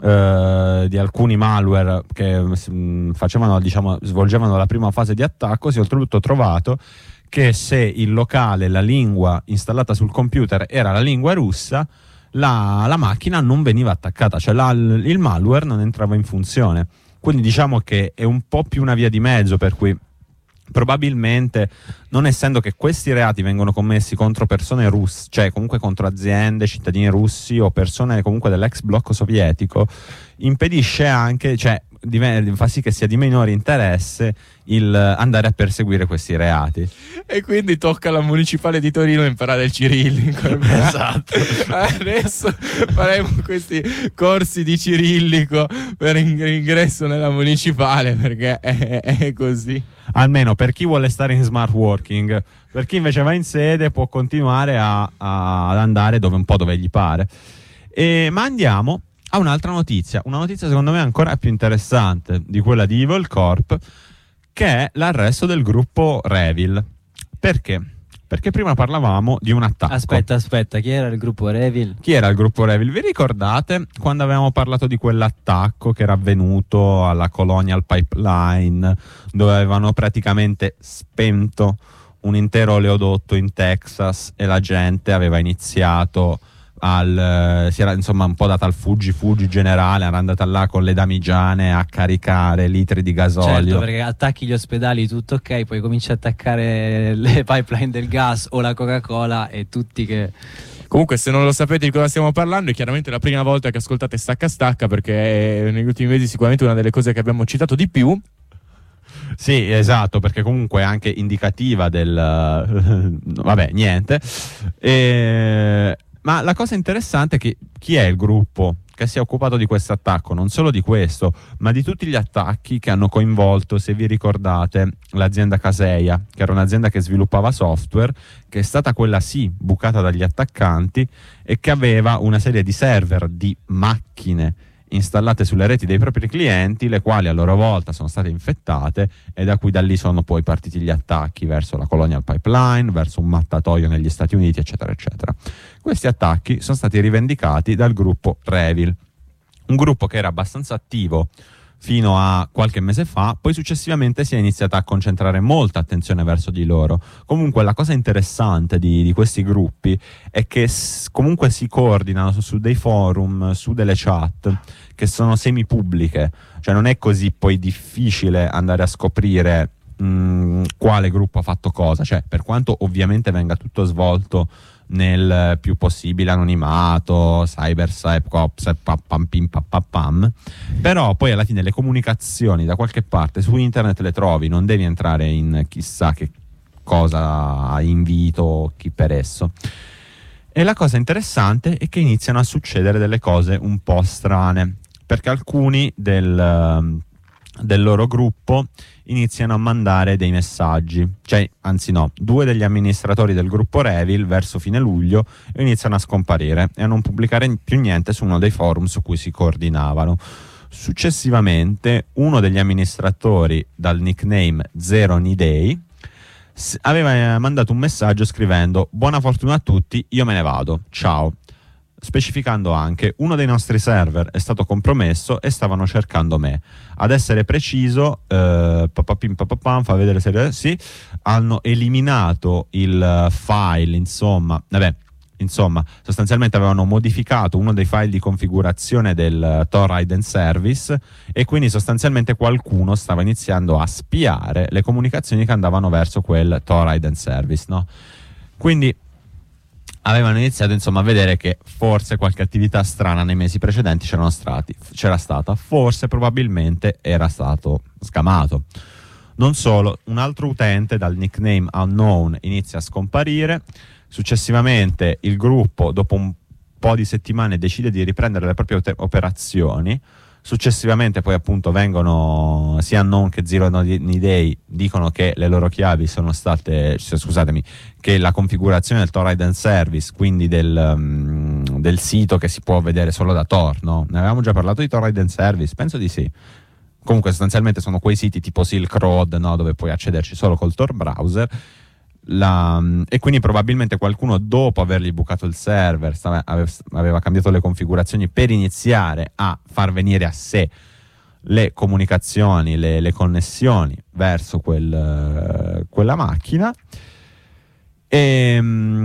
Uh, di alcuni malware che mh, facevano, diciamo, svolgevano la prima fase di attacco, si è oltretutto trovato che se il locale, la lingua installata sul computer era la lingua russa, la, la macchina non veniva attaccata, cioè la, il malware non entrava in funzione. Quindi diciamo che è un po' più una via di mezzo, per cui probabilmente, non essendo che questi reati vengono commessi contro persone russe, cioè comunque contro aziende, cittadini russi o persone comunque dell'ex blocco sovietico, impedisce anche, cioè fa sì che sia di minore interesse il andare a perseguire questi reati. E quindi tocca alla municipale di Torino imparare il cirillico. Esatto. Adesso faremo questi corsi di cirillico per ingresso nella municipale, perché è, è così. Almeno per chi vuole stare in smart working. Per chi invece va in sede può continuare a, a, ad andare dove un po' dove gli pare. E, ma andiamo a un'altra notizia, una notizia secondo me ancora più interessante di quella di Evil Corp, che è l'arresto del gruppo Revil. Perché? Perché prima parlavamo di un attacco. Aspetta, aspetta, chi era il gruppo Revil? Chi era il gruppo Revil? Vi ricordate quando avevamo parlato di quell'attacco che era avvenuto alla Colonial Pipeline, dove avevano praticamente spento un intero oleodotto in Texas e la gente aveva iniziato al, si era insomma un po' data al fuggi fuggi generale, era andata là con le damigiane a caricare litri di gasolio. Certo, perché attacchi gli ospedali tutto ok, poi cominci a attaccare le pipeline del gas o la Coca-Cola e tutti che... Comunque, se non lo sapete di cosa stiamo parlando, è chiaramente la prima volta che ascoltate Stacca Stacca, perché è negli ultimi mesi sicuramente una delle cose che abbiamo citato di più. Sì, esatto, perché comunque è anche indicativa del vabbè, niente. E... ma la cosa interessante è che chi è il gruppo che si è occupato di questo attacco? Non solo di questo, ma di tutti gli attacchi che hanno coinvolto, se vi ricordate, l'azienda Kaseya, che era un'azienda che sviluppava software, che è stata quella sì bucata dagli attaccanti e che aveva una serie di server, di macchine installate sulle reti dei propri clienti, le quali a loro volta sono state infettate, e da cui da lì sono poi partiti gli attacchi verso la Colonial Pipeline, verso un mattatoio negli Stati Uniti, eccetera eccetera. Questi attacchi sono stati rivendicati dal gruppo Revil, un gruppo che era abbastanza attivo fino a qualche mese fa, poi successivamente si è iniziata a concentrare molta attenzione verso di loro. Comunque la cosa interessante di, di questi gruppi è che s- comunque si coordinano su, su dei forum, su delle chat che sono semi-pubbliche, cioè non è così poi difficile andare a scoprire mh, quale gruppo ha fatto cosa, cioè per quanto ovviamente venga tutto svolto nel più possibile anonimato, cyber, cypcops, pam pim pam pam, però poi alla fine le comunicazioni da qualche parte su internet le trovi, non devi entrare in chissà che cosa, invito, chi per esso. E la cosa interessante è che iniziano a succedere delle cose un po' strane, perché alcuni del, del loro gruppo iniziano a mandare dei messaggi, cioè anzi no, due degli amministratori del gruppo Revil verso fine luglio iniziano a scomparire e a non pubblicare più niente su uno dei forum su cui si coordinavano. Successivamente uno degli amministratori dal nickname Zero Nidei aveva mandato un messaggio scrivendo: buona fortuna a tutti, io me ne vado, ciao, specificando anche: uno dei nostri server è stato compromesso e stavano cercando me. Ad essere preciso, eh, papapim papapam, fa vedere se sì, hanno eliminato il file, insomma, vabbè, insomma, sostanzialmente avevano modificato uno dei file di configurazione del Tor Hidden Service, e quindi sostanzialmente qualcuno stava iniziando a spiare le comunicazioni che andavano verso quel Tor Hidden Service, no? Quindi avevano iniziato insomma a vedere che forse qualche attività strana nei mesi precedenti c'erano stati, c'era stata, forse probabilmente era stato scamato. Non solo, un altro utente dal nickname Unknown inizia a scomparire. Successivamente il gruppo, dopo un po' di settimane, decide di riprendere le proprie op- operazioni. Successivamente poi appunto vengono sia Unknown che Zero Nidei dicono che le loro chiavi sono state, cioè, scusatemi, che la configurazione del Tor Hidden Service, quindi del, um, del sito che si può vedere solo da Tor, no? Ne avevamo già parlato di Tor Hidden Service? Penso di sì. Comunque sostanzialmente sono quei siti tipo Silk Road, no? Dove puoi accederci solo col Tor browser. La, e quindi probabilmente qualcuno, dopo avergli bucato il server, stava, aveva, aveva cambiato le configurazioni per iniziare a far venire a sé le comunicazioni, le, le connessioni verso quel, quella macchina, e,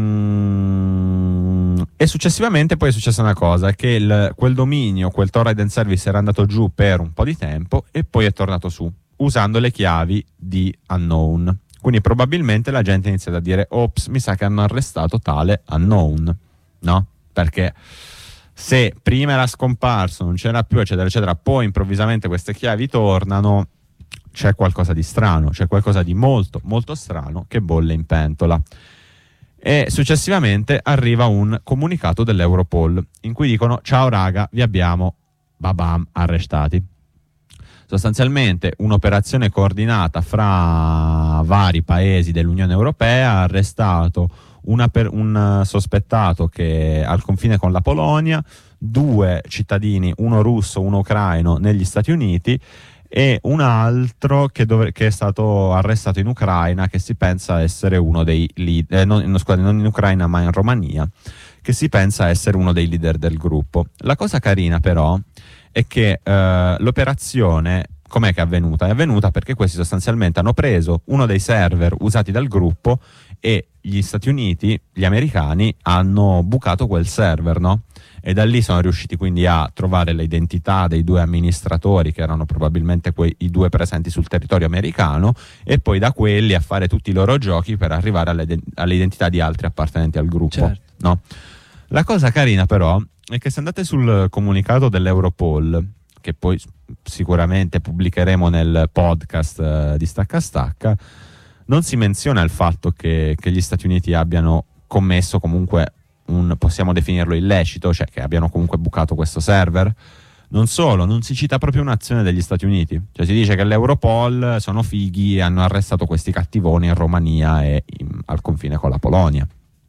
mm, e successivamente poi è successa una cosa, che il, quel dominio, quel Tor Hidden Service era andato giù per un po' di tempo e poi è tornato su usando le chiavi di Unknown. Quindi probabilmente la gente ha iniziato a dire: ops, mi sa che hanno arrestato tale Unknown, no? Perché se prima era scomparso, non c'era più, eccetera eccetera, poi improvvisamente queste chiavi tornano, c'è qualcosa di strano, c'è qualcosa di molto molto strano che bolle in pentola. E successivamente arriva un comunicato dell'Europol in cui dicono: ciao raga, vi abbiamo babam arrestati. Sostanzialmente un'operazione coordinata fra vari paesi dell'Unione Europea ha arrestato una per, un sospettato che al confine con la Polonia, due cittadini, uno russo, uno ucraino, negli Stati Uniti, e un altro che, dov- che è stato arrestato in Ucraina, che si pensa essere uno dei leader, eh, non, no, scusate, non in Ucraina ma in Romania, che si pensa essere uno dei leader del gruppo. La cosa carina però è che eh, l'operazione, com'è che è avvenuta? È avvenuta perché questi sostanzialmente hanno preso uno dei server usati dal gruppo e gli Stati Uniti, gli americani, hanno bucato quel server, no? E da lì sono riusciti quindi a trovare le identità dei due amministratori, che erano probabilmente quei, i due presenti sul territorio americano, e poi da quelli a fare tutti i loro giochi per arrivare alle, alle identità di altri appartenenti al gruppo, certo, no? La cosa carina però è che se andate sul comunicato dell'Europol, che poi sicuramente pubblicheremo nel podcast uh, di Stacca Stacca, non si menziona il fatto che, che gli Stati Uniti abbiano commesso comunque un, possiamo definirlo illecito, cioè che abbiano comunque bucato questo server. Non solo, non si cita proprio un'azione degli Stati Uniti, cioè si dice che l'Europol sono fighi e hanno arrestato questi cattivoni in Romania e in, al confine con la Polonia.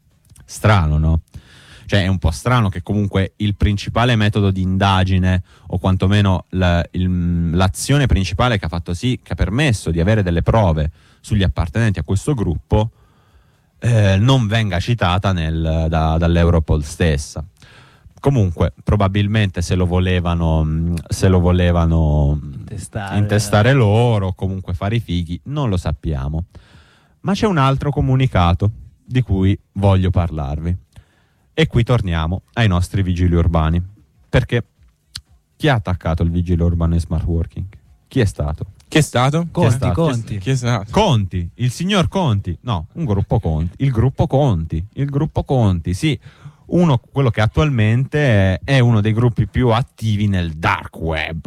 Strano, no? Cioè è un po' strano che comunque il principale metodo di indagine, o quantomeno la, il, l'azione principale che ha fatto sì, che ha permesso di avere delle prove sugli appartenenti a questo gruppo, eh, non venga citata nel, da, dall'Europol stessa. Comunque probabilmente se lo volevano se lo volevano intestare, intestare loro, comunque fare i fighi, non lo sappiamo. Ma c'è un altro comunicato di cui voglio parlarvi, e qui torniamo ai nostri vigili urbani, perché chi ha attaccato il vigile urbano in smart working? Chi è stato? Chi è stato? Conti, chi è stato? Conti. Chi è stato? Conti, il signor Conti, no, un gruppo Conti, il gruppo Conti, il gruppo Conti, sì. Uno, quello che attualmente è, è uno dei gruppi più attivi nel dark web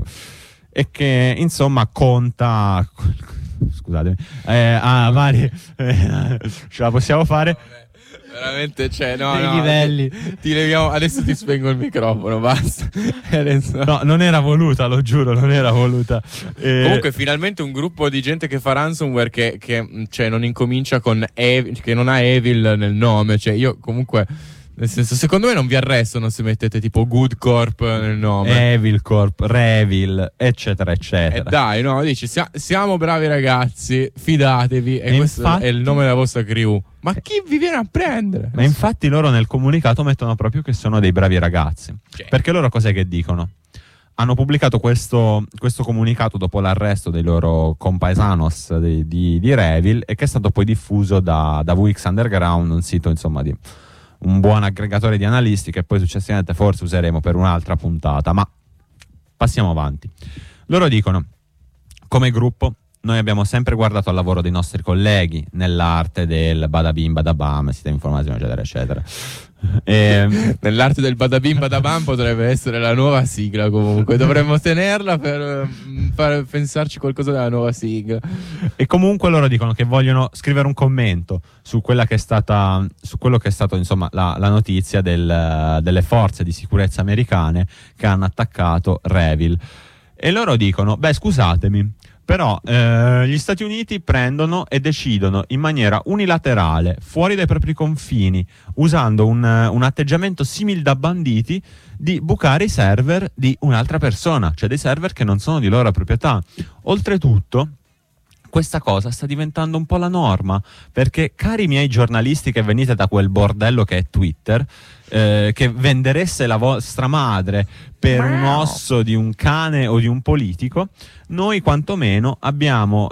e che insomma conta, scusatemi, eh, ha vari, eh, ce la possiamo fare? Veramente, cioè, no, dei no, livelli. Ti, ti leviamo, adesso ti spengo il microfono, basta. Adesso... No, non era voluta, lo giuro, non era voluta. Eh... Comunque, finalmente un gruppo di gente che fa ransomware che, che cioè, non incomincia con Evil, che non ha Evil nel nome. Cioè, io comunque. Nel senso, secondo me non vi arrestano se mettete tipo Good Corp nel nome. Evil Corp, Revil, eccetera, eccetera. E dai, no, dici, sia, siamo bravi ragazzi, fidatevi, e, e questo infatti, è il nome della vostra crew. Ma chi vi viene a prendere? Ma infatti loro nel comunicato mettono proprio che sono dei bravi ragazzi. Cioè. Perché loro cos'è che dicono? Hanno pubblicato questo, questo comunicato dopo l'arresto dei loro compaisanos di, di, di Revil, e che è stato poi diffuso da, da V X Underground, un sito insomma di un buon aggregatore di analisti che poi successivamente forse useremo per un'altra puntata, ma passiamo avanti. Loro dicono: come gruppo noi abbiamo sempre guardato al lavoro dei nostri colleghi nell'arte del badabim badabam, sistema di informazione eccetera eccetera. E... nell'arte del badabim badabam potrebbe essere la nuova sigla, comunque dovremmo tenerla per far pensarci qualcosa della nuova sigla. E comunque loro dicono che vogliono scrivere un commento su quella che è stata, su quello che è stato insomma la, la notizia del, delle forze di sicurezza americane che hanno attaccato Revil, e loro dicono: beh, scusatemi, però eh, gli Stati Uniti prendono e decidono in maniera unilaterale, fuori dai propri confini, usando un, un atteggiamento simile da banditi, di bucare i server di un'altra persona, cioè dei server che non sono di loro proprietà. Oltretutto, questa cosa sta diventando un po' la norma, perché cari miei giornalisti che venite da quel bordello che è Twitter, eh, che vendereste la vostra madre per un osso di un cane o di un politico, noi quantomeno abbiamo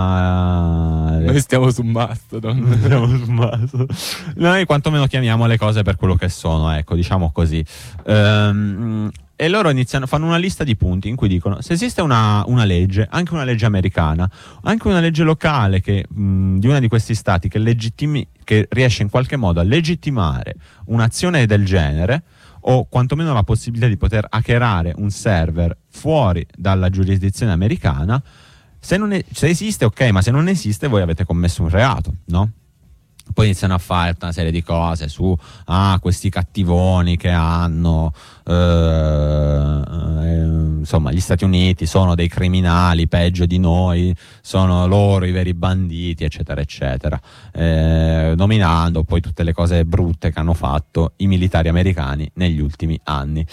la... Noi stiamo su Mastodon. stiamo su Mastodon. Noi quantomeno chiamiamo le cose per quello che sono, ecco, diciamo così. Ehm... E loro iniziano, fanno una lista di punti in cui dicono: se esiste una, una legge, anche una legge americana, anche una legge locale che, mh, di uno di questi stati che, legittimi, che riesce in qualche modo a legittimare un'azione del genere, o quantomeno la possibilità di poter hackerare un server fuori dalla giurisdizione americana, se, non è, se esiste ok, ma se non esiste voi avete commesso un reato, no? Poi iniziano a fare una serie di cose su ah, questi cattivoni che hanno eh, eh, insomma, gli Stati Uniti sono dei criminali peggio di noi, sono loro i veri banditi eccetera eccetera, eh, nominando poi tutte le cose brutte che hanno fatto i militari americani negli ultimi anni.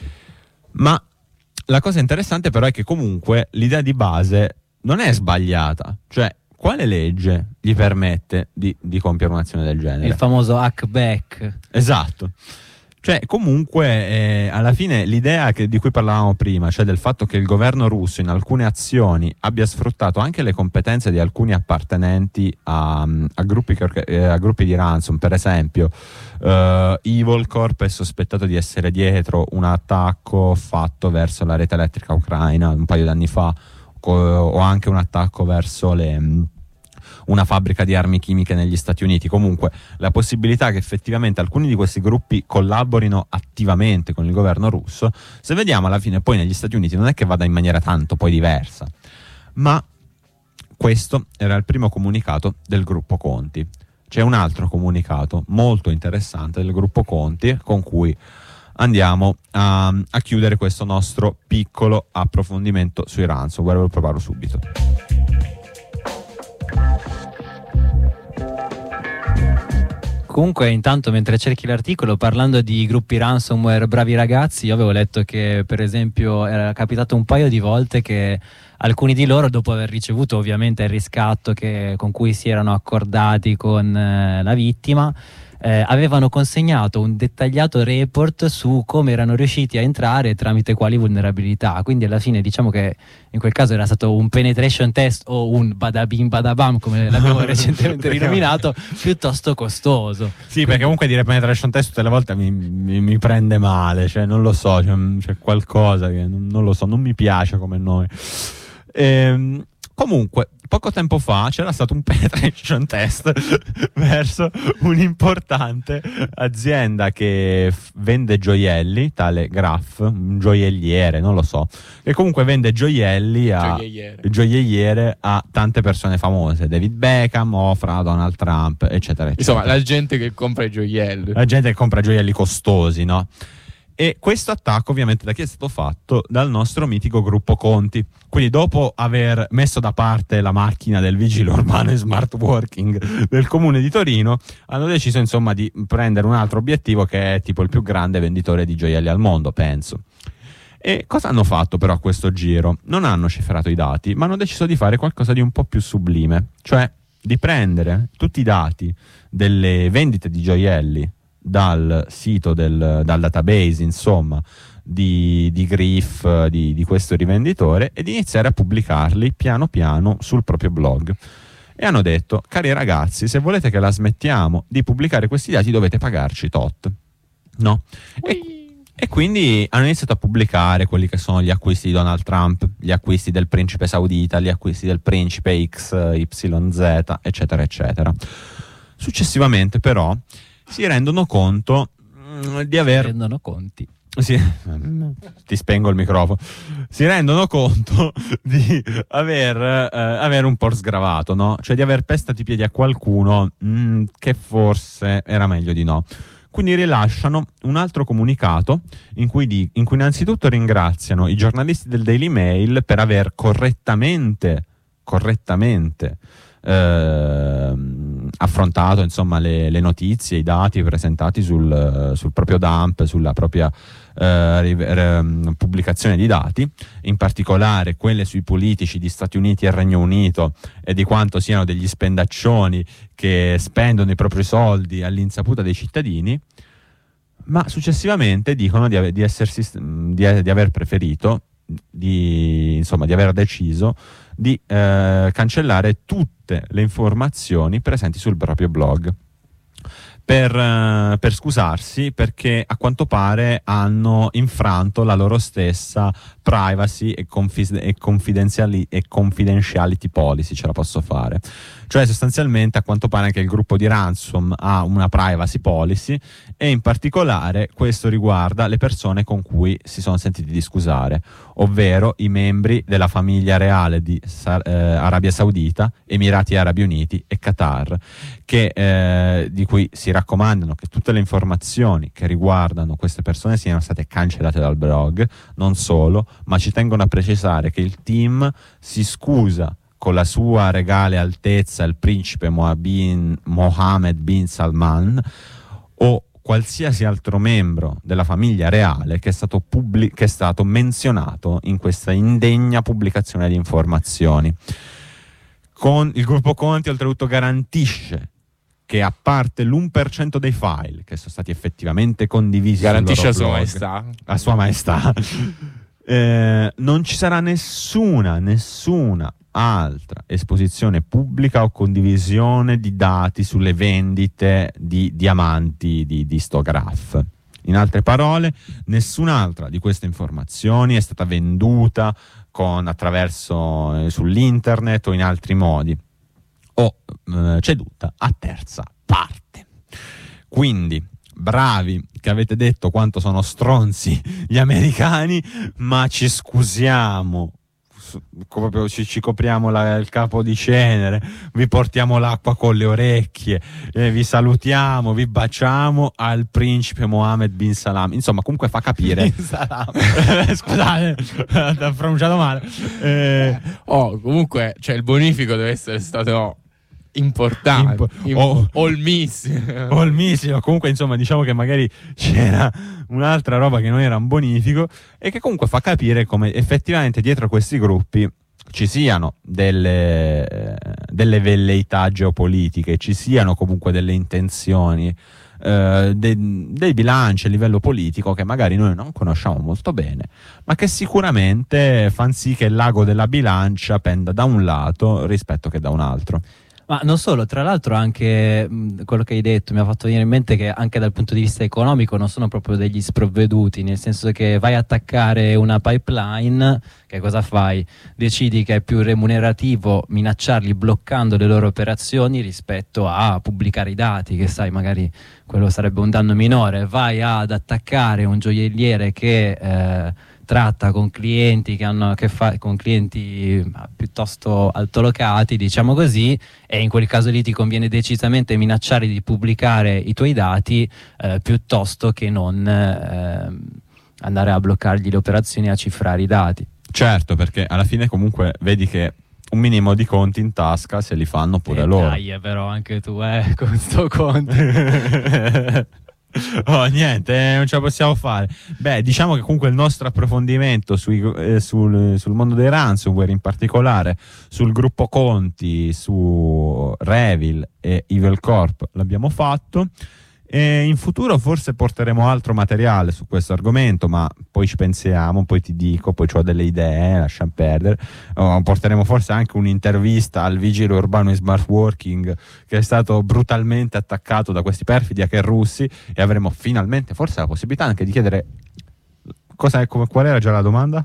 Ma la cosa interessante però è che comunque l'idea di base non è sbagliata, cioè quale legge gli permette di, di compiere un'azione del genere? Il famoso hackback. Esatto. Cioè, comunque, eh, alla fine l'idea che, di cui parlavamo prima, cioè del fatto che il governo russo in alcune azioni abbia sfruttato anche le competenze di alcuni appartenenti a, a, gruppi, che, eh, a gruppi di ransom, per esempio, eh, Evil Corp è sospettato di essere dietro un attacco fatto verso la rete elettrica ucraina un paio di anni fa, o anche un attacco verso le, una fabbrica di armi chimiche negli Stati Uniti. Comunque la possibilità che effettivamente alcuni di questi gruppi collaborino attivamente con il governo russo, se vediamo alla fine poi negli Stati Uniti non è che vada in maniera tanto poi diversa. Ma questo era il primo comunicato del gruppo Conti. C'è un altro comunicato molto interessante del gruppo Conti con cui andiamo a, a chiudere questo nostro piccolo approfondimento sui ransomware. Ve lo preparo subito. Comunque, intanto, mentre cerchi l'articolo, parlando di gruppi ransomware bravi ragazzi, io avevo letto che per esempio era capitato un paio di volte che alcuni di loro, dopo aver ricevuto ovviamente il riscatto che, con cui si erano accordati con eh, la vittima, eh, avevano consegnato un dettagliato report su come erano riusciti a entrare tramite quali vulnerabilità. Quindi alla fine diciamo che in quel caso era stato un penetration test o un badabim badabam, come l'abbiamo recentemente rinominato, piuttosto costoso. Sì, perché comunque dire penetration test tutte le volte mi, mi, mi prende male, cioè non lo so, c'è, c'è qualcosa che non, non lo so, non mi piace come nome. Ehm, comunque poco tempo fa c'era stato un penetration test verso un'importante azienda che f- vende gioielli, tale Graf, un gioielliere, non lo so, che comunque vende gioielli a gioielliere, gioielliere a tante persone famose, David Beckham, Oprah, Donald Trump, eccetera, eccetera. Insomma, la gente che compra i gioielli. La gente che compra gioielli costosi, no? E questo attacco ovviamente da chi è stato fatto? Dal nostro mitico gruppo Conti. Quindi dopo aver messo da parte la macchina del vigile urbano e smart working del comune di Torino, hanno deciso insomma di prendere un altro obiettivo che è tipo il più grande venditore di gioielli al mondo, penso. E cosa hanno fatto però a questo giro? Non hanno cifrato i dati, ma hanno deciso di fare qualcosa di un po' più sublime, cioè di prendere tutti i dati delle vendite di gioielli dal sito del dal database insomma di, di Griff, di, di questo rivenditore, ed iniziare a pubblicarli piano piano sul proprio blog. E hanno detto: cari ragazzi, se volete che la smettiamo di pubblicare questi dati dovete pagarci tot, no? E, e quindi hanno iniziato a pubblicare quelli che sono gli acquisti di Donald Trump, gli acquisti del principe saudita, gli acquisti del principe X Y Z, eccetera eccetera. Successivamente però si rendono conto mh, di aver... Si rendono conti. Sì, ti spengo il microfono. Si rendono conto di aver, eh, aver un po' sgravato, no? Cioè di aver pestato i piedi a qualcuno mh, che forse era meglio di no. Quindi rilasciano un altro comunicato in cui, di, in cui innanzitutto ringraziano i giornalisti del Daily Mail per aver correttamente, correttamente Eh, affrontato insomma le, le notizie, i dati presentati sul, sul proprio dump, sulla propria eh, riv- pubblicazione di dati, in particolare quelle sui politici di Stati Uniti e Regno Unito e di quanto siano degli spendaccioni che spendono i propri soldi all'insaputa dei cittadini. Ma successivamente dicono di, ave- di, essersi, di, di aver preferito, di, insomma, di aver deciso di eh, cancellare tutte le informazioni presenti sul proprio blog per, eh, per scusarsi, perché a quanto pare hanno infranto la loro stessa privacy e, confis- e, confidenziali- e confidentiality policy, ce la posso fare. Cioè sostanzialmente a quanto pare anche il gruppo di Ransom ha una privacy policy, e in particolare questo riguarda le persone con cui si sono sentiti di scusare, ovvero i membri della famiglia reale di eh, Arabia Saudita, Emirati Arabi Uniti e Qatar, che, eh, di cui si raccomandano che tutte le informazioni che riguardano queste persone siano state cancellate dal blog. Non solo, ma ci tengono a precisare che il team si scusa con la sua regale altezza il principe Mohammed bin Salman o qualsiasi altro membro della famiglia reale che è stato, pubblic- che è stato menzionato in questa indegna pubblicazione di informazioni. Con il gruppo Conti oltretutto garantisce che, a parte l'uno per cento dei file che sono stati effettivamente condivisi, garantisce a sua blog, maestà a sua maestà eh, non ci sarà nessuna nessuna altra esposizione pubblica o condivisione di dati sulle vendite di diamanti di, di sto Graf. In altre parole, nessun'altra di queste informazioni è stata venduta con, attraverso eh, sull'internet o in altri modi, o eh, ceduta a terza parte. Quindi bravi che avete detto quanto sono stronzi gli americani, ma ci scusiamo, proprio ci, ci copriamo la, il capo di cenere, vi portiamo l'acqua con le orecchie, eh, vi salutiamo, vi baciamo al principe Mohammed bin Salam. Insomma, comunque fa capire scusate, ho pronunciato male. eh, oh, comunque cioè, il bonifico deve essere stato importante, Imp- o, olmissimo olmissimo. Comunque insomma, diciamo che magari c'era un'altra roba che non era un bonifico, e che comunque fa capire come effettivamente dietro a questi gruppi ci siano delle, delle velleità geopolitiche, ci siano comunque delle intenzioni, eh, de, dei bilanci a livello politico che magari noi non conosciamo molto bene, ma che sicuramente fanno sì che il lago della bilancia penda da un lato rispetto che da un altro. Ma non solo, tra l'altro anche mh, quello che hai detto mi ha fatto venire in mente che anche dal punto di vista economico non sono proprio degli sprovveduti, nel senso che vai a attaccare una pipeline, che cosa fai? Decidi che è più remunerativo minacciarli bloccando le loro operazioni rispetto a pubblicare i dati, che sai, magari quello sarebbe un danno minore. Vai ad attaccare un gioielliere che eh, tratta con clienti che hanno a che fare con clienti piuttosto altolocati, diciamo così, e in quel caso lì ti conviene decisamente minacciare di pubblicare i tuoi dati eh, piuttosto che non eh, andare a bloccargli le operazioni e a cifrare i dati. Certo, perché alla fine comunque vedi che un minimo di conti in tasca se li fanno pure e loro. Dai, però anche tu eh, con sto conto. Oh, niente, eh, non ce la possiamo fare. Beh, diciamo che comunque il nostro approfondimento sui, eh, sul, sul mondo dei ransomware, in particolare sul gruppo Conti, su Revil e Evil Corp, l'abbiamo fatto. E in futuro forse porteremo altro materiale su questo argomento, ma poi ci pensiamo, poi ti dico, poi ho delle idee, lasciamo perdere. Oh, porteremo forse anche un'intervista al vigile urbano in smart working che è stato brutalmente attaccato da questi perfidi hacker russi, e avremo finalmente forse la possibilità anche di chiedere cosa è, come, qual era già la domanda?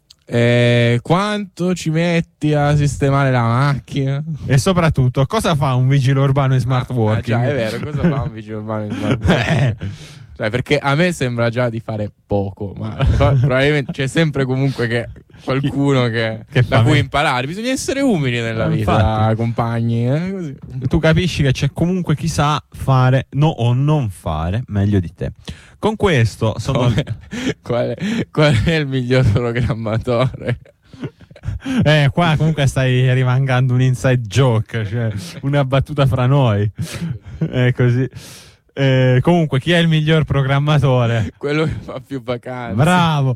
Eh, quanto ci metti a sistemare la macchina? E soprattutto cosa fa un vigile urbano in smart ah, working? Ah, già, è vero, cosa fa un vigile urbano in smart working? Cioè, perché a me sembra già di fare poco, ma probabilmente c'è sempre comunque che qualcuno che, che da cui imparare. Bisogna essere umili nella no, vita, infatti. Compagni, eh, così. Tu capisci che c'è comunque chi sa fare no o non fare meglio di te. Con questo sono qual, è, qual è il miglior programmatore? Eh, qua comunque stai rimangando un inside joke, cioè una battuta fra noi. È così. Eh, comunque, chi è il miglior programmatore? Quello che fa più vacanze. Bravo.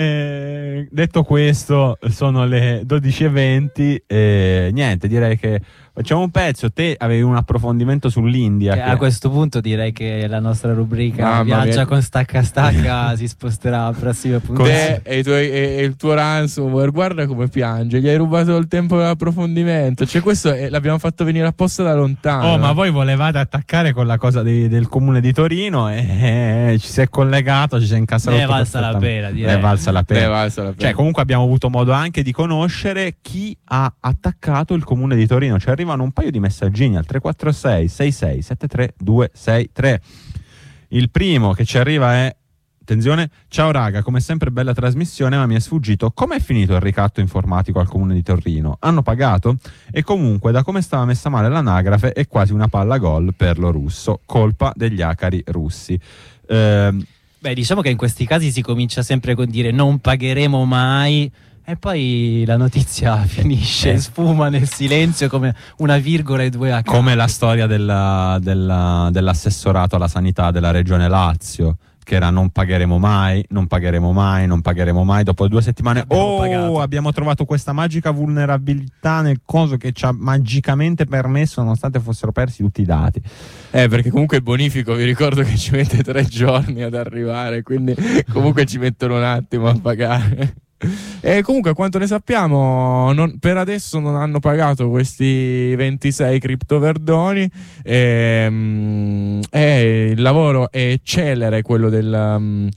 Eh, detto questo, sono le dodici e venti. E niente, direi che facciamo un pezzo. Te avevi un approfondimento sull'India. Che che... A questo punto direi che la nostra rubrica Mamma Viaggia mia. con stacca stacca si sposterà alla prossima puntata. Te e, i tuoi, e, e il tuo ransomware, guarda come piange. Gli hai rubato il tempo dell'approfondimento. Cioè, questo è, l'abbiamo fatto venire apposta da lontano. Oh, ma voi volevate attaccare con la cosa di, del comune di Torino e eh, ci si è collegato, ci si è incassato. Ne è valsa la pena, direi. Ne è valsa la pena. Ne è valsa la pena. Cioè, comunque abbiamo avuto modo anche di conoscere chi ha attaccato il comune di Torino. Ci arrivano un paio di messaggini al tre quattro sei sei sei sette tre due sei tre. Il primo che ci arriva è: attenzione, ciao raga, come sempre bella trasmissione, ma mi è sfuggito come è finito il ricatto informatico al comune di Torino. Hanno pagato? E comunque, da come stava messa male l'anagrafe, è quasi una palla gol per lo russo, colpa degli acari russi. Ehm, Beh, diciamo che in questi casi si comincia sempre con dire non pagheremo mai, e poi la notizia finisce, Eh. sfuma nel silenzio come una virgola e due a caso. come la storia della, della, dell'assessorato alla sanità della regione Lazio, che era non pagheremo mai, non pagheremo mai, non pagheremo mai. Dopo due settimane, Abbiamo oh, pagato. abbiamo trovato questa magica vulnerabilità nel coso che ci ha magicamente permesso, nonostante fossero persi tutti i dati. Eh, perché comunque il bonifico, vi ricordo che ci mette tre giorni ad arrivare, quindi comunque ci mettono un attimo a pagare. E comunque, a quanto ne sappiamo, non, per adesso non hanno pagato questi ventisei criptoverdoni. E, mm, e il lavoro è celere, quello del, um,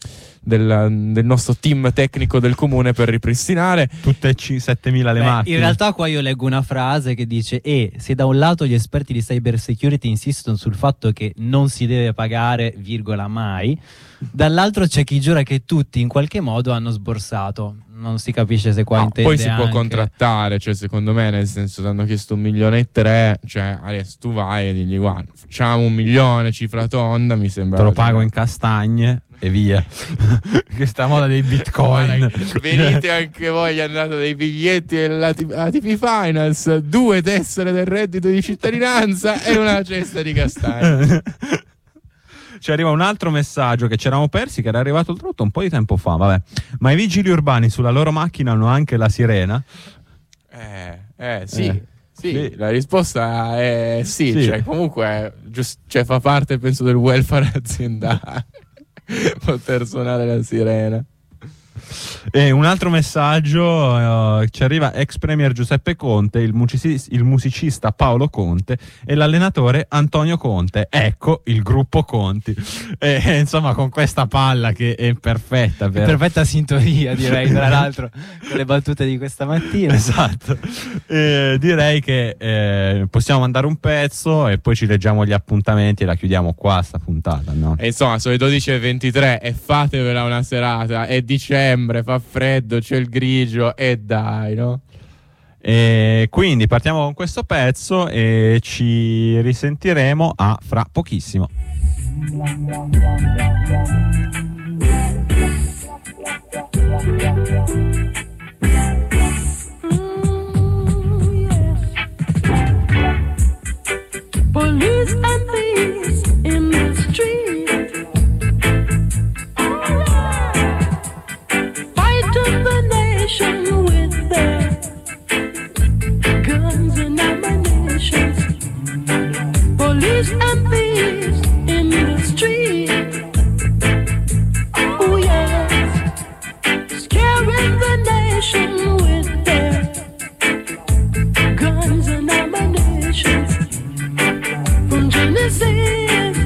del, del nostro team tecnico del comune per ripristinare tutte e settemila le Beh, macchine. in realtà qua io leggo una frase che dice: e se da un lato gli esperti di cyber security insistono sul fatto che non si deve pagare virgola mai, dall'altro c'è chi giura che tutti in qualche modo hanno sborsato. Non si capisce se qua no, intende poi si anche... può contrattare, cioè secondo me, nel senso, ti hanno chiesto un milione e tre, cioè adesso tu vai e digli guarda, facciamo un milione, cifra tonda, mi sembra te lo pago in castagne e via. Questa moda dei bitcoin. Guarda, venite anche voi, andate dei biglietti della T P Finance, due tessere del reddito di cittadinanza e una cesta di castagne. Ci arriva un altro messaggio che ci eravamo persi, che era arrivato oltretutto un po' di tempo fa. Vabbè, ma i vigili urbani sulla loro macchina hanno anche la sirena? Eh, eh sì. Eh. Sì, Sì. la risposta è sì, Sì. cioè comunque giust- cioè, fa parte, penso, del welfare aziendale poter suonare la sirena. E un altro messaggio uh, ci arriva: ex premier Giuseppe Conte, il, musici- il musicista Paolo Conte e l'allenatore Antonio Conte. Ecco il gruppo Conti. E, insomma, con questa palla che è perfetta per... perfetta sintonia, direi, tra l'altro, con le battute di questa mattina. Esatto. Eh, direi che eh, possiamo mandare un pezzo e poi ci leggiamo gli appuntamenti e la chiudiamo qua sta puntata, no? E insomma, sono le dodici e ventitré e fatevela una serata, è dicembre, fa freddo, c'è il grigio e dai, no? E quindi partiamo con questo pezzo e ci risentiremo a fra pochissimo. Police and thieves in the street, fighting the nation with their guns and ammunition. Police and thieves in the street, oh yes, scaring the nation with their guns and ammunition. From Genesis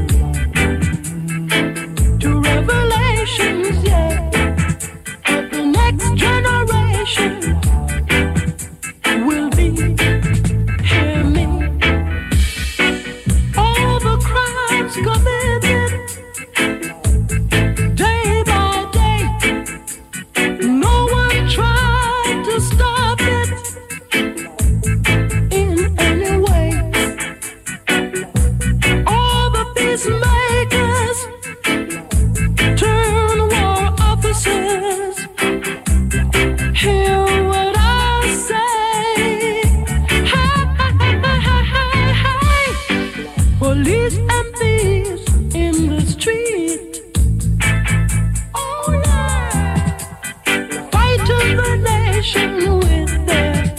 to Revelations, yeah, but the next generation will be, hear me, all the crimes committed day by day. No one tried to stop it in any way. All the peacemakers turn war officers. Hear what I say. Hey, hey, hey, hey. Police and thieves in the street. Oh yeah, fighting the nation with their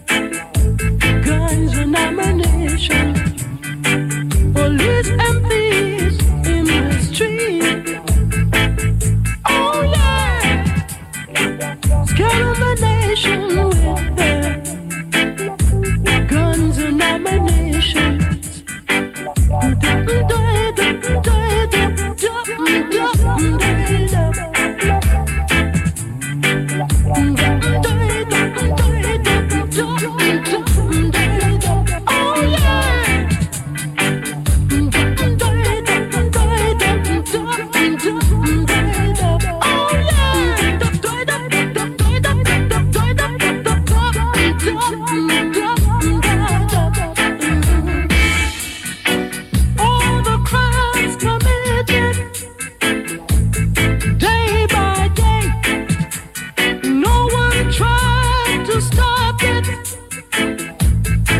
guns and ammunition. Police and thieves in the street. Oh yeah, scaring the nation with their guns and ammunition. Oh yeah. All the crimes committed day by day, no one tried to stop it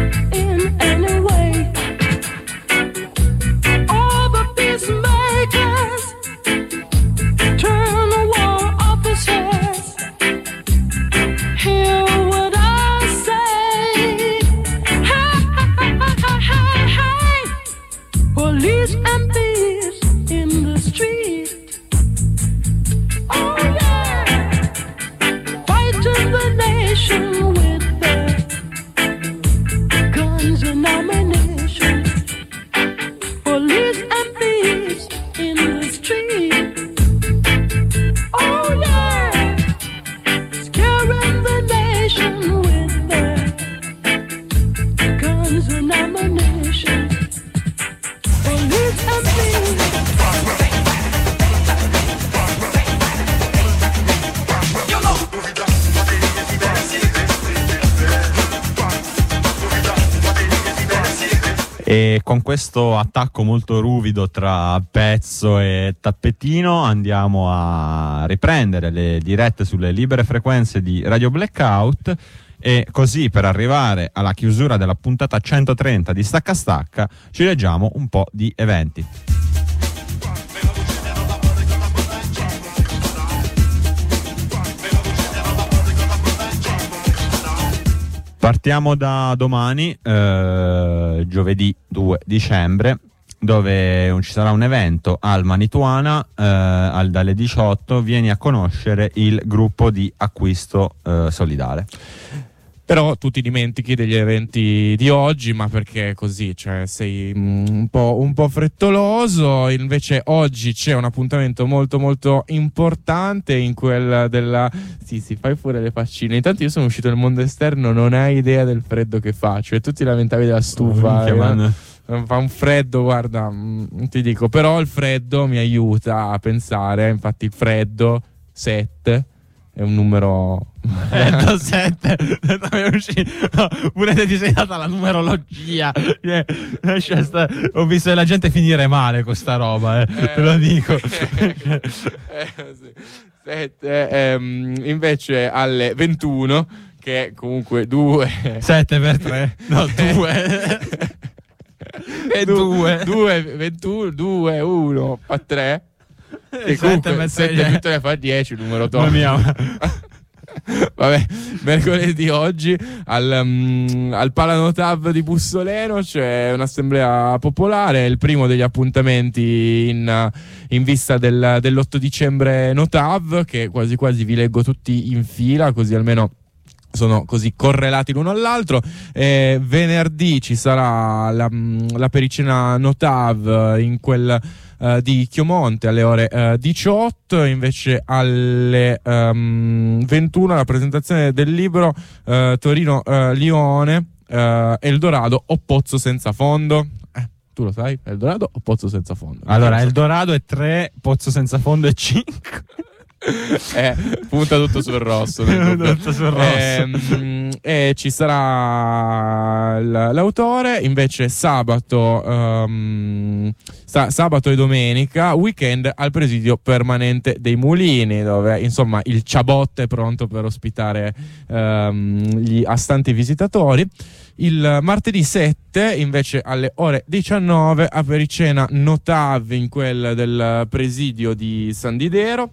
E con questo attacco molto ruvido tra pezzo e tappetino andiamo a riprendere le dirette sulle libere frequenze di Radio Blackout, e così, per arrivare alla chiusura della puntata centotrenta di Stacca Stacca, ci leggiamo un po' di eventi. Partiamo da domani, eh, giovedì due dicembre, dove ci sarà un evento al Manituana, eh, al, dalle diciotto. Vieni a conoscere il gruppo di acquisto eh, solidale. Però tu ti dimentichi degli eventi di oggi, ma perché così? Cioè, sei un po', un po' frettoloso. Invece oggi c'è un appuntamento molto molto importante, in quel della... Sì, sì, fai pure le faccine. Intanto io sono uscito nel mondo esterno, non hai idea del freddo che fa. Cioè, tu ti lamentavi della stufa. Oh, eh, fa un freddo, guarda, non ti dico. Però il freddo mi aiuta a pensare. Infatti il freddo, sette, è un numero... Freddo sette no, pure te ti sei data la numerologia. eh, ho visto la gente finire male con sta roba, eh, eh, te lo dico. eh, sì. sette, ehm, invece alle ventuno, che è comunque due sette per tre no due e due due ventuno due uno fa tre e comunque sette più tre fa dieci, il numero top. Vabbè, mercoledì oggi al, um, al Palanotav di Bussoleno c'è un'assemblea popolare, il primo degli appuntamenti in, in vista del, dell'otto dicembre Notav, che quasi quasi vi leggo tutti in fila, così almeno sono così correlati l'uno all'altro. E venerdì ci sarà la, la pericena Notav in quel uh, di Chiomonte alle ore uh, diciotto, invece alle um, ventuno la presentazione del libro uh, Torino-Lione, uh, uh, Eldorado o Pozzo senza fondo. Eh, tu lo sai, Eldorado o Pozzo senza fondo? Allora, Eldorado è tre, Pozzo senza fondo è cinque. eh, punta tutto sul rosso, tutto sul rosso. Eh, e ci sarà l'autore. Invece sabato um, sa- sabato e domenica weekend al presidio permanente dei Mulini, dove insomma il Ciabot è pronto per ospitare um, gli astanti visitatori. Il martedì sette invece alle ore diciannove apericena Notav in quel del presidio di San Didero.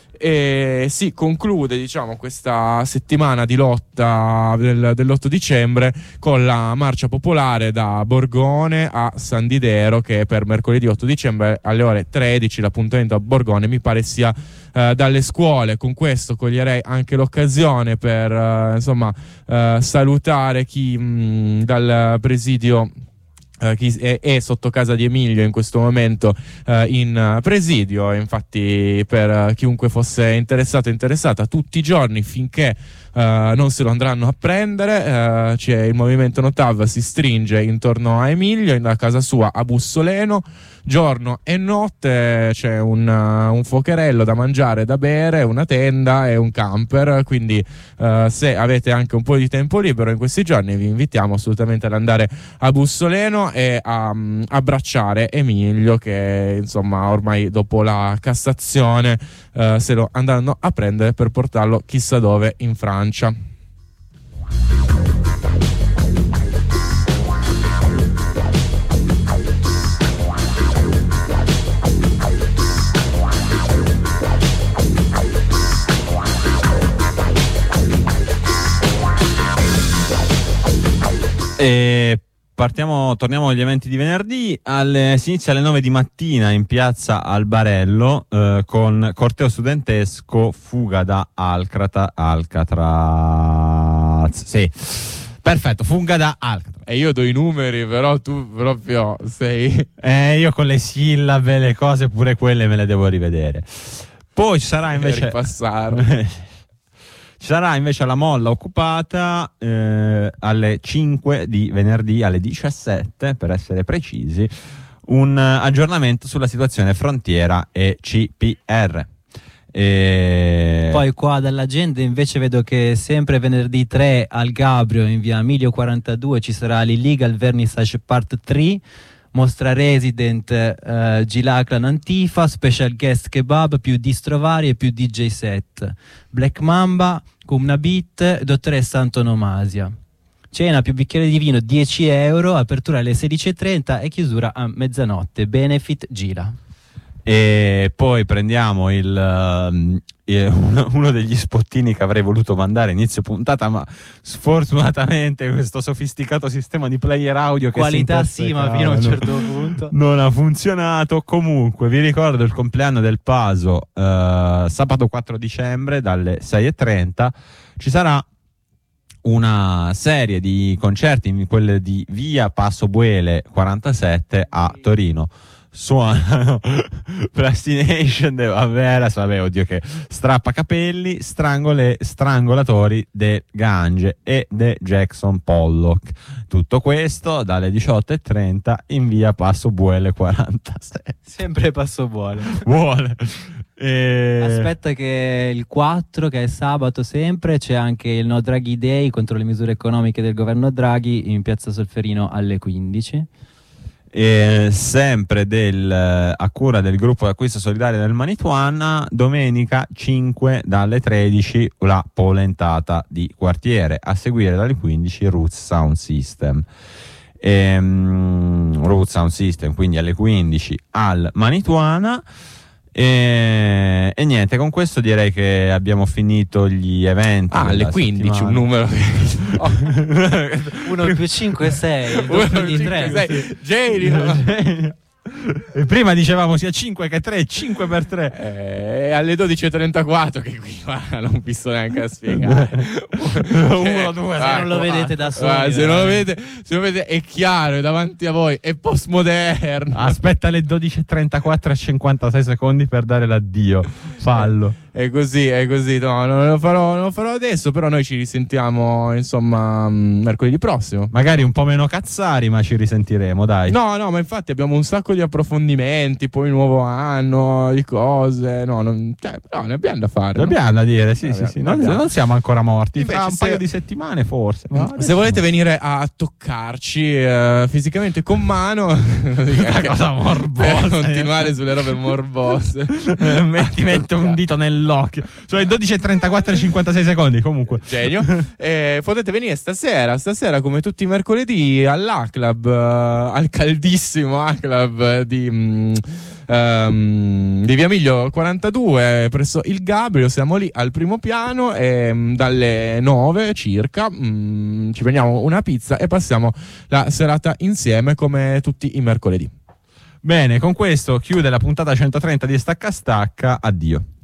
E si conclude, diciamo, questa settimana di lotta del, dell'otto dicembre con la marcia popolare da Borgone a San Didero, che per mercoledì otto dicembre alle ore tredici. L'appuntamento a Borgone mi pare sia eh, dalle scuole. Con questo coglierei anche l'occasione per eh, insomma eh, salutare chi mh, dal presidio Uh, chi è, è sotto casa di Emilio in questo momento uh, in uh, presidio. Infatti, per uh, chiunque fosse interessato e interessata, tutti i giorni finché uh, non se lo andranno a prendere, uh, c'è il movimento Notav, si stringe intorno a Emilio in casa sua a Bussoleno, giorno e notte. C'è un, uh, un fuocherello da mangiare, da bere, una tenda e un camper, quindi uh, se avete anche un po' di tempo libero in questi giorni vi invitiamo assolutamente ad andare a Bussoleno e a um, abbracciare Emilio, che insomma ormai dopo la Cassazione uh, se lo andranno a prendere per portarlo chissà dove in Francia. E partiamo, torniamo agli eventi di venerdì. Alle, si inizia alle nove di mattina in piazza Albarello eh, con corteo studentesco Fuga da Alcatra, Alcatraz. Sì, perfetto, Fuga da Alcatraz. E io do i numeri, però tu proprio sei... Eh, io con le sillabe, le cose, pure quelle me le devo rivedere. Poi ci sarà invece... ripassare. Ci sarà invece la molla occupata eh, alle cinque di venerdì, alle diciassette per essere precisi, un aggiornamento sulla situazione frontiera e C P R. E... Poi qua dall'agenda invece vedo che sempre venerdì tre al Gabrio in via Emilio quarantadue ci sarà l'Illegal Vernissage Part tre, mostra Resident, uh, Gilaclan Antifa, special guest kebab, più distro vari e più D J set, Black Mamba, Cumna Beat, dottoressa Antonomasia. Cena più bicchiere di vino dieci euro, apertura alle sedici e trenta e chiusura a mezzanotte. Benefit Gira. E poi prendiamo il, uh, uno, uno degli spottini che avrei voluto mandare inizio puntata, ma sfortunatamente questo sofisticato sistema di player audio che qualità sì, ma fino a un certo punto non ha funzionato. Comunque vi ricordo il compleanno del Paso, uh, sabato quattro dicembre dalle sei e trenta ci sarà una serie di concerti in quelle di via Passo Buele quarantasette a Torino. Suonano Plastination, vabbè, vabbè, oddio che strappa capelli, strangole, strangolatori del Gange e The Jackson Pollock. Tutto questo dalle diciotto e trenta in via Passo Buele quarantasette. Sempre Passo Buole. Buole. E... Aspetta che il quattro, che è sabato sempre, c'è anche il No Draghi Day contro le misure economiche del governo Draghi in piazza Solferino alle quindici. E sempre del, a cura del gruppo d'acquisto solidario del Manituana, domenica cinque dalle tredici la polentata di quartiere, a seguire dalle quindici Roots Sound System. E, um, Roots Sound System quindi alle quindici al Manituana. E, e niente, con questo direi che abbiamo finito gli eventi. Ah, alle quindici settimana. Un numero oh. uno più cinque sei, doppio di tre. Genio. E prima dicevamo sia cinque che tre, cinque per tre. Eh, alle dodici e trentaquattro, che qui ah, non vi sto neanche a spiegare. uno, due, se ah, non lo vedete da soli. Ah, se non lo vedete, se lo vedete è chiaro, è davanti a voi, è postmoderno. Aspetta le dodici e trentaquattro e cinquantasei secondi per dare l'addio. Fallo. È così, è così. No, non lo farò, non lo farò adesso, però noi ci risentiamo, insomma, mercoledì prossimo. Magari un po' meno cazzari, ma ci risentiremo, dai. No, no, ma infatti abbiamo un sacco di approfondimenti, poi nuovo anno, di cose. No, non, cioè, però ne abbiamo da fare. Ne abbiamo no? da dire, sì, abbiamo, sì, sì. Non, non siamo ancora morti. Invece, tra un se, paio di settimane, forse. No? Se volete venire a toccarci uh, fisicamente con mano, una cosa morbosa. Per continuare sulle robe morbose. Metti, metti un dito nell'occhio. Sono le dodici e trentaquattro e cinquantasei secondi. Comunque, genio. eh, potete venire stasera, stasera come tutti i mercoledì all'A Club, uh, al caldissimo A Club di, um, um, di via Miglio quarantadue presso il Gabrio. Siamo lì al primo piano e um, dalle nove circa um, ci prendiamo una pizza e passiamo la serata insieme come tutti i mercoledì. Bene, con questo chiude la puntata centotrenta di Stacca Stacca. Addio.